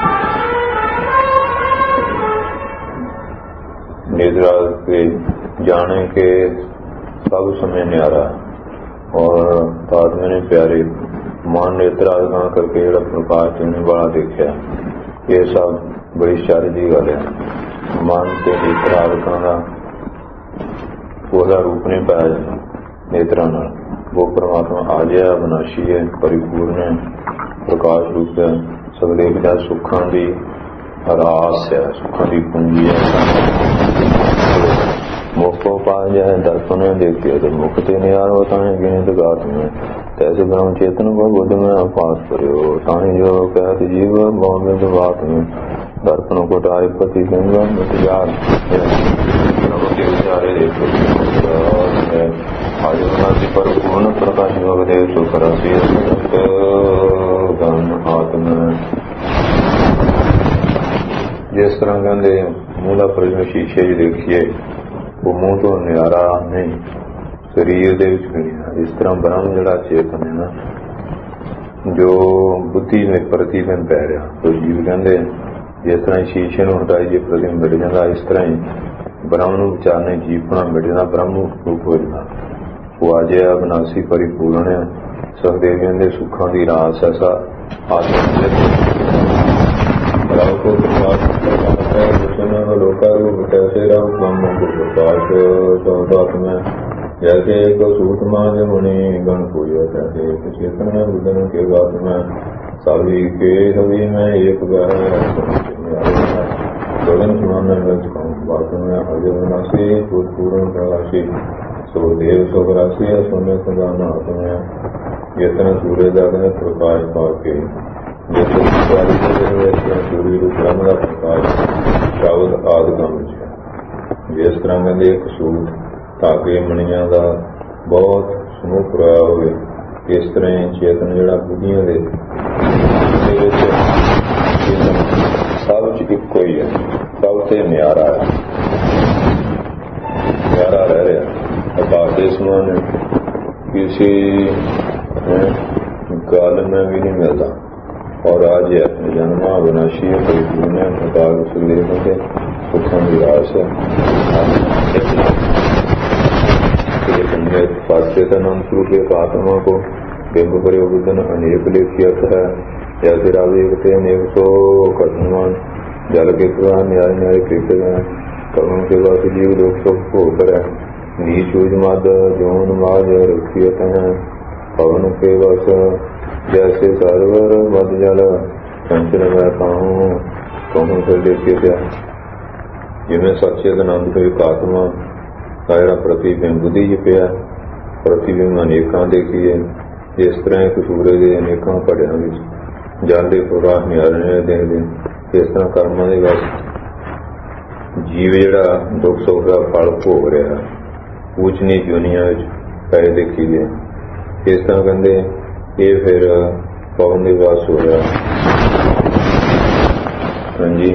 नेत्र आदत के जाने के सब समय न्यारा और आत्मा ने प्यारे मान नेत्र आदत करके जो प्रकाश देने वाला देखा ये सब बड़ी सारी जी गल है। मन के नेत्र आदकों का ਉਹਦਾ रूप नहीं पाया जाता नेत्रा नाल वो परमात्मा आजिया अविनाशी है परिपूर्ण है प्रकाश रूप है सगले विदा सुखां दी रास है सुखां दी पूंजी है मुखों पाया जाए दर्पण देखते तो मुख ते नियार होता है गिने गात में तैसे ब्रह्म चेतन को बुद्ध में अपास करो ताही जो कहत जीव बौन में बात में दर्पण को टारी पति गंगा मिटजार के विचारे देखो आयुर्नाथी पर पूर्ण प्रकाश भगदेव सुखराशि आत्म जिस तरह कहते मूला प्रश्न शीशे देखिए वो मुंह तो न्यारा नहीं शरीर दे विच गिणिया इस तरह ब्रह्म जड़ा चेतन है ना जो बुद्धि में प्रतिबिंब पै रहा तो जीव कहते जिस तरह शीशे को हटाइए प्रतिबिंब मिट जाता इस तरह ही ब्रह्म को विचारने जीवना मिट जाता ब्रह्म रूप हो जाता वो अजय अविनाशी परिपूर्ण है सहदेवियों के सुखों की रास ऐसा लोका रूप कैसे रहो ब्रह्म को प्रकाश चौदह में जैसे एक सूत मान मुनि गण पूजा कैसे एक चेतन में बुद्धन के बाद में सभी के सभी में एक गगन समान बात में अजय विनाशी पूर्ण प्रकाशी सो देव स्वराशि सोने सदा हाथ में यत्न सूर्य जागने प्रकाश पाके सूर्य रूप ब्रह्म का प्रकाश शब्द आदि गम जिस तरह कहते एक सूत धागे मणिया का बहुत समूह पुराया हो इस तरह चेतन जड़ा बुद्धियों के सब च इको ही है सब से न्यारा है न्यारा रह रहा आकाश के समान किसी गल में भी नहीं मिलता और आज अपने जन्मा विनाशी परिपूर्ण प्रकार सुखदेव के सुखों की रास है पाश्चेतन स्वरूप आत्मा को बिंब प्रयोगन अनेक लेखियत है जैसे रावेकते अनेक सौ कथनवान जल के प्रधान न्याय न्याय कृत है कर्म के बाद जीव लोग सब होकर है नीच उज मद जौन माज रखियत है पवन के वश जैसे सरवर मद जल चंचल मैं कहूँ कहूँ फिर देखिए क्या जिन्हें सचेत आनंद को एक आत्मा का जरा प्रतिबिंब बुद्धि च पिया प्रतिबिंब अनेकों देखिए इस तरह एक सूर्य के अनेकों पड़िया जल के प्रकाश निहारने देखते इस तरह कर्मां के बस जीव जिहड़ा दुख सुख का फल भोग रहा ऊच नीच दुनिया पै देखिए इस तरह कहते ये फिर पवन के बस हो रहा हाँ जी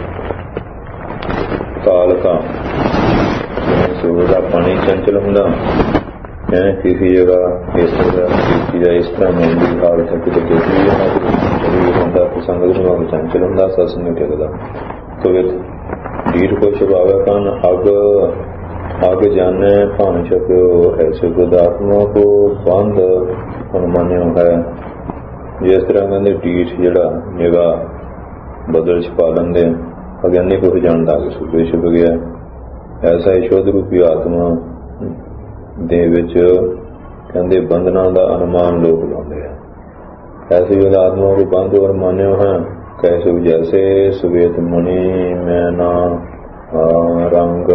काल का सूर्य का पानी चंचल होंदा है किसी जगह इस तरह किसी इस तरह मन की हालत है कि देखिए होंदा संगत स्वभाव चंचल होंदा सत्संग टिकदा तो ढीठ को छुपावे कान अग अग जाने भान छप्यो ऐसे बुद्धात्मा को बंद अनुमान्य है जिस तरह कहते ढीठ जड़ा निगाह बदल छुपा लेंदे अज्ञानी को जानता कि सूर्य छुप गया ऐसा ही शुद्ध रूपी आत्मा दे विच कहते बंधना का अनुमान लोग लाते हैं। ऐसी वे आत्मा को बंध और मान्यो है कैसे जैसे सुवेत मुनि मैना रंग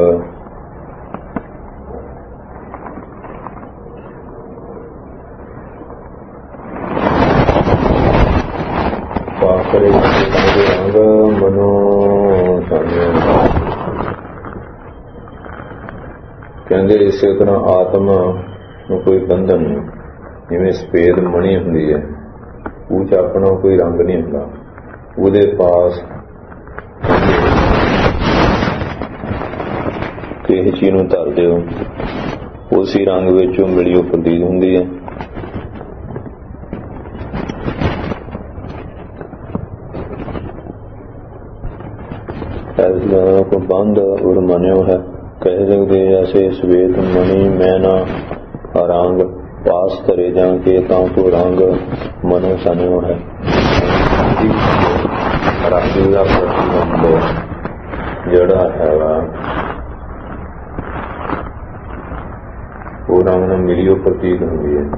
पाखरे रंग मनो कहते इसे तरह आत्मा ਨੂੰ कोई बंधन नहीं, जिवें सफेद मणि हुंदी है ਉਹ ਚ ਆਪਣਾ ਕੋਈ रंग नहीं ਹੁੰਦਾ, ਉਹਦੇ पास ਕਿਸੇ ਚੀਜ਼ ਨੂੰ ਧਰ ਦਿਓ ਉਸੇ रंग ਵਿੱਚ ਉਹ ਮਿਲੀ ਉਹ ਪ੍ਰਤੀਤ ਹੁੰਦੀ ਹੈ। ऐसा को बंद और मान्यो है कह सकते जैसे श्वेत मणि मैना रंग पास करे जाके तो रंग मनो सन्यो है। रंग का प्रतिबंध जड़ा है वो रंग न मिलियो प्रतीत होती है।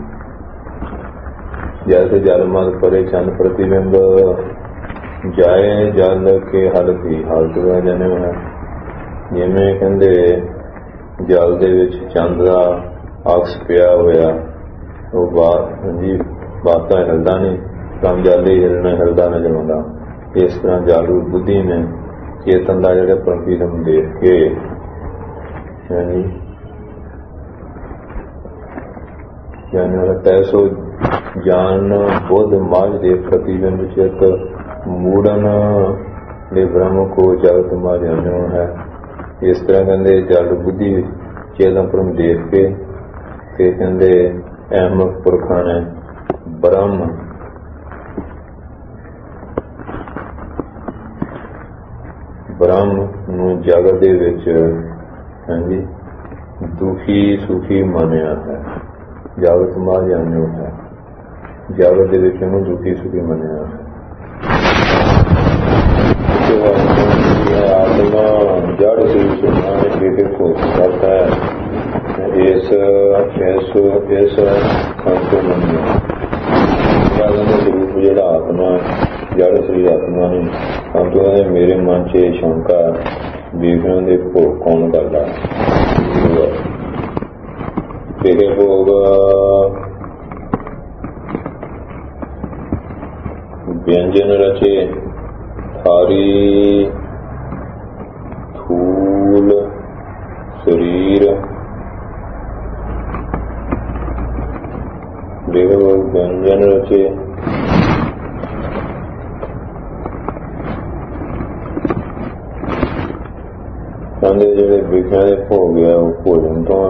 जैसे जल मत परे चंद प्रतिबिंब जाए जल के हल की हालत का जन्म है। जिमें कहते जल दे विच चंद का अक्स पिया होया वो बात जी बात हिलदा नहीं, कम जल ही हिलना हिलदा नजर आता। इस तरह जागरूक बुद्धि में चेतन का जो प्रतिबिंब देख के यानी यानी तैसो जान बुद्ध माज दे प्रतिबिंब चित मूड़न दे ब्रह्म को जगत मा जानो है। इस तरह कहते जल बुद्धि चेतन ब्रह्म देख के कहते अहम पुरखा ने ब्रह्म ब्रह्म नूं जगत दे विच हां जी दुखी सुखी मानिया है। जगत मा जानो है, जगत दे विच उहनूं दुखी सुखी मानिया है। आत्मा जड़ से सुनाने को करता है इस इस इस संतो स्वरूप जो आत्मा जड़ श्री आत्मा ने संतों ने मेरे मन से शंका बीवियों के भोग कौन करता है भोग व्यंजन रचे थारी थूल शरीर व्यंजन रचे कहते जेडे विख्या के भोग है वो भोजन तो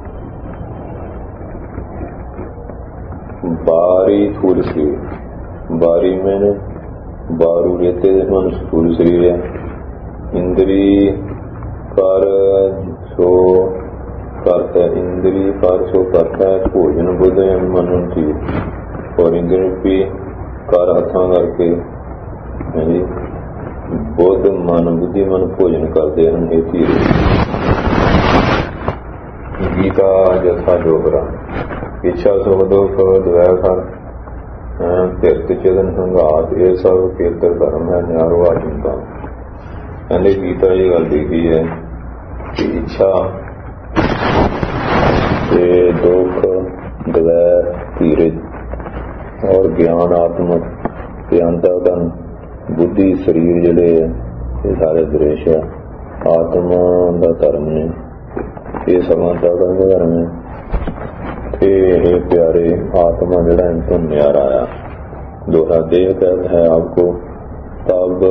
बारी थूल शरीर बारी मैंने बारू रेते मन स्थूल शरीर है। इंद्री कर सो करता है इंद्री कर सो करता है भोजन बुद्ध मन ठीक और इंद्र भी कर हथा करके बुद्ध मन बुद्धि मन भोजन करते हैं। ये धीरे गीता जथा डोगरा इच्छा सुख दुख द्वैय कर तीर्थ चेतन संघात ये सब केतर धर्म है न्यारो चिंता। कहते गीता ये गल लिखी है कि इच्छा दुख द्वैत धीरज और ज्ञान आत्मक अंतःकरण बुद्धि शरीर जड़े ये सारे दृश्य आत्मा का धर्म ने ये सब अंतःकरण का धर्म है। हे प्यारे आत्मा जड़ा इनको न्यारा आया दोहरा देह कहता है आपको तब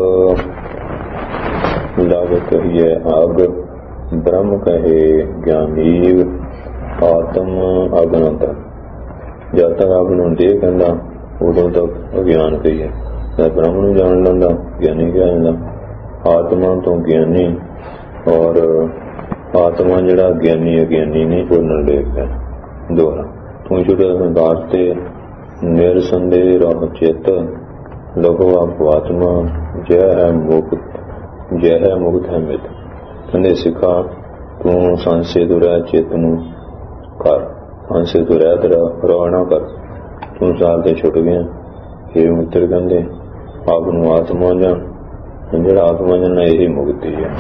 लग कहिए अग ब्रह्म कहे ज्ञानी आत्म अगनत। जब तक आप देह कहता उदों तक अज्ञान कहिए ब्रह्म नूं जान लेंदा ज्ञानी कहा जाता। आत्मा तो ज्ञानी और आत्मा जड़ा ज्ञानी अज्ञानी नहीं बोलने लेख है दोहरा तू छुटे वास्ते निरसंदेह रह चित लघु आप आत्मा जय है मुक्त जय है मुक्त है मित। कहते सिखा तू संशय दुरा चित नूं कर ਹੰਸੇ ਤੋਂ ਰਹਿਤ ਰਵਾ ਨਾ ਕਰ, ਤੂੰ ਸਾਲ ਤੇ ਛੁੱਟ ਗਿਆ। ਹੇ ਮਿੱਤਰ ਕਹਿੰਦੇ ਆਪ ਨੂੰ ਆਤਮਾ ਜਾਣ, ਜਿਹੜਾ ਆਤਮਾ ਜਾਣਨਾ ਇਹੀ ਮੁਕਤੀ ਹੈ।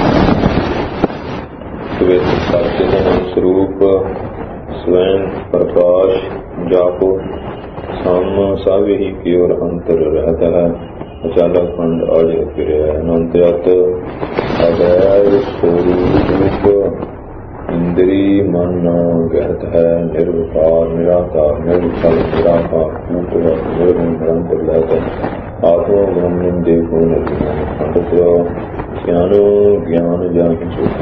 ਸਵੇਤ ਸੱਚ ਦਾ ਸਰੂਪ ਸਵੈਂ ਪ੍ਰਕਾਸ਼ ਜਾਪੋ, ਸਮ ਸਭ ਹੀ ਕੀ ਔਰ ਅੰਤਰ ਰਹਿਤਾ ਹੈ। ਅਚਾਲਾ ਖੰਡ ਅਜ ਫਿਰਿਆ ਅਨੰਤ ਜਤ ਅਗੈਰ ਸਰੂਪ, ਇੰਦਰੀ ਮਨ ਗਹਿਤ ਹੈ ਨਿਰਵਿਕਾਰ ਨਿਰਾਕਾਰ ਨਿਰਵਿਕਲ ਨਿਰਾਕਾਰ ਕੂਟ ਨਿਰੰਤਰ ਲਹਿਤ ਆਤਮਾ ਬ੍ਰਹਮ ਦੇ ਗੁਣ ਖੰਡਿਤ ਗਿਆਨ ਗਿਆਨ ਜਾਨ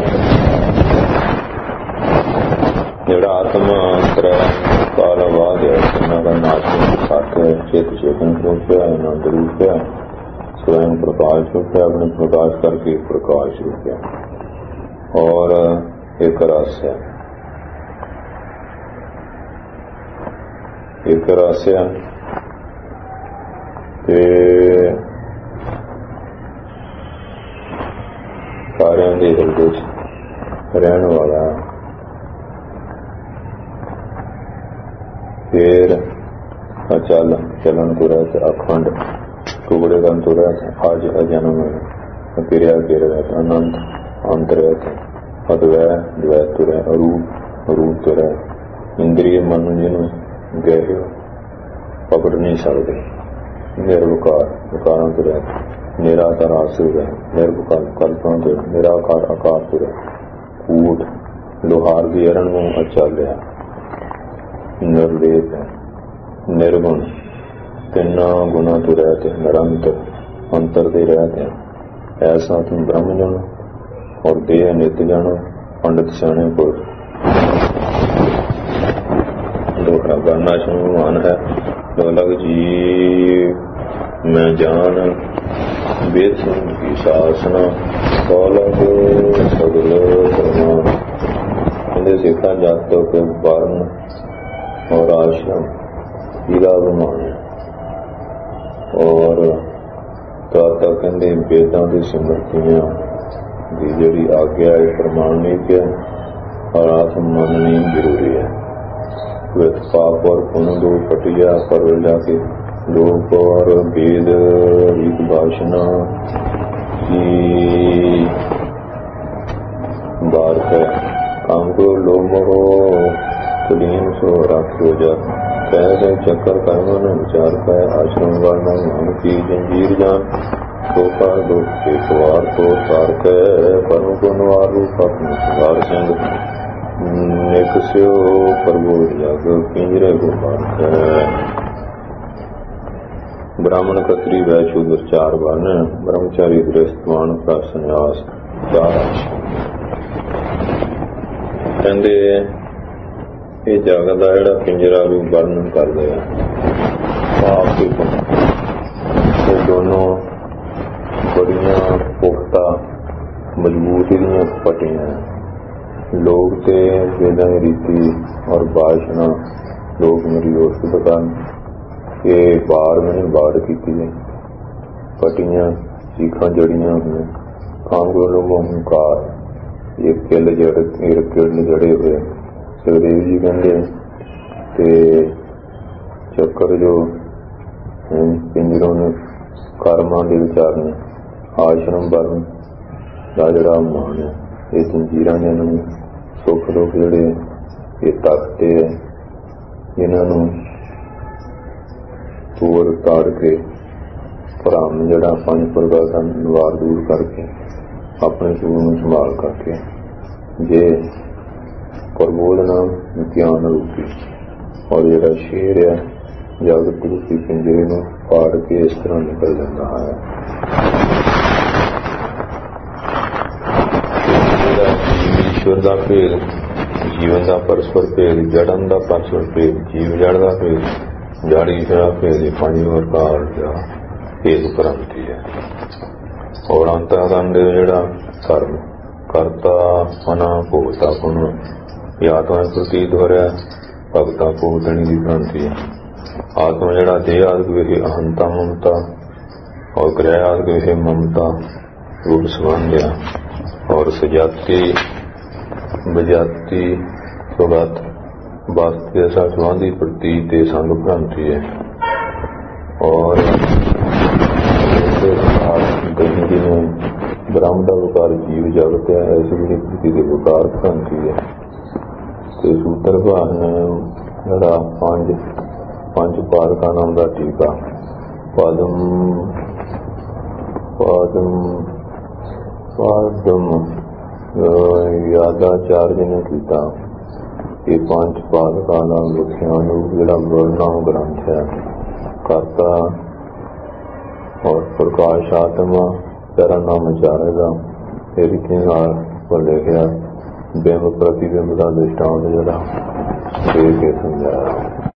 ਜਿਹੜਾ ਆਤਮਾ ਅੰਤਰ ਕਾਲ ਬਾਦ ਇਹਨਾਂ ਦਾ ਨਾਸ਼ ਸੱਤ ਚੇਤ ਚੇਤਨ ਰੂਪਿਆ ਆਨੰਦ ਰੂਪਿਆ स्वयं प्रकाश रूप है, अपने प्रकाश करके प्रकाश रूप है और एक रस है। एक रस है ते सारे दे हिरदे रहने वाला। फिर अचल चलन तो रहते अखंड टुकड़े का तो रहते आज अजन्म क्रिया के रहते अनंत अंत रहते अद्वै द्वैत तो रह अरूप अरूप तो रह इंद्रिय मन जिन्हों गए पकड़ नहीं सकते। निर्विकार विकारों तो रहते निराकार आसु रहे निर्विकार कल्पना तो निराकार आकार तो रहे कूट लोहार की अरण में अचल रहा निर्लेप है निर्गुण तिना गुना तो रहते निरंतर अंतर दे रहते हैं। ऐसा तुम ब्रह्म जानो और देह नित्य जानो पंडित सियाणे पुरुष। दोहरा गाना शनुमान है लग जी मैं जान वेद सुन की शासना कौलक सगल प्रमाण। इन्हें सिखा जातों के वर्ण और आश्रम हीरा विमान है और दाता कहते वेदां की सिमरतियां की जिहड़ी आग्या है प्रमाणिक है और आत्म मननी जरूरी है। वित पाप और पुण्य दो पटिया पर जाके लोक और वेद रीत भाषणा की बार है काम को लोम हो कुलीन सो राखो जा कहते चक्कर कर्म न विचार पाए आश्रम वर्ण मान की जंजीर जान धोखा दुख के द्वार को तार के परम को नवार रूप अपने सुधार सिंह नेक स्यो प्रभु जग पिंजरे को मार ब्राह्मण कत्री वैश्य शूद्र चार वर्ण ब्रह्मचारी गृहस्थमान संन्यास चार कहते ये जगत का जिहड़ा पिंजरा रूप वर्णन कर दिया पाप के पुण्य दोनों बड़िया पुख्ता मजबूत दी पटियां लोग ते वेदां दी रीति और भाषणा लोग मेरी उस बता ये बार मैंने बाढ़ की पटियां चीखा जड़ियां हुई काम को लोगों हंकार ये किल जड़ किल जड़े हुए सुखदेव जी कहते चक्कर जो पिंजरों ने कर्मां के विचार ने आश्रम वर्ण का जिहड़ा मान है ये जंजीरां ने इन्हां नूं सुख दुख जिहड़े ये तख्ते है इन्हां नूं तोड़ ताड़ के भरम जिहड़ा पंज प्रकार का निवार दूर करके अपने सूर नूं संभाल करके जे प्रबोधना ज्ञान रूपी और जिहड़ा शेर है जगत रूपी पिंजरे नूं फाड़ के इस तरह निकल जाता है। ईश्वर का भेद जीवन का परस्पर भेद जड़न का परस्पर भेद जीव जड़ का भेद जड़ ईश्वर का भेद पंज प्रकार का भेद क्रांति है। और अंतःकंड जिहड़ा कर्म करता मना भोगता पुन आत्मा प्रतीत हो रहा भगता भोगतनी की क्रांति है। आत्मा जड़ा देह आदि विषय अहंता ममता और ग्रह आदि विषय ममता रूप संबंध है और सजाति बजाति सुगत वास्तव संबंधी प्रतीत ते संग भ्रांति है और गति में ब्रह्म का विकार जीव जगत है ऐसी बड़ी प्रती के विकार भ्रांति है। तो सूत्र भाग ने जरा पांच पंच पादका नाम का टीका पादम पादम पादम यादाचार्य ने किया ये पंच पादका नाम लिखिया जो वर्णम ग्रंथ है करता और प्रकाश आत्मा तेरा नाम चारेगा फिर पर लिखा बिंब प्रतिबिंब का दृष्टांत जरा दे के समझाया।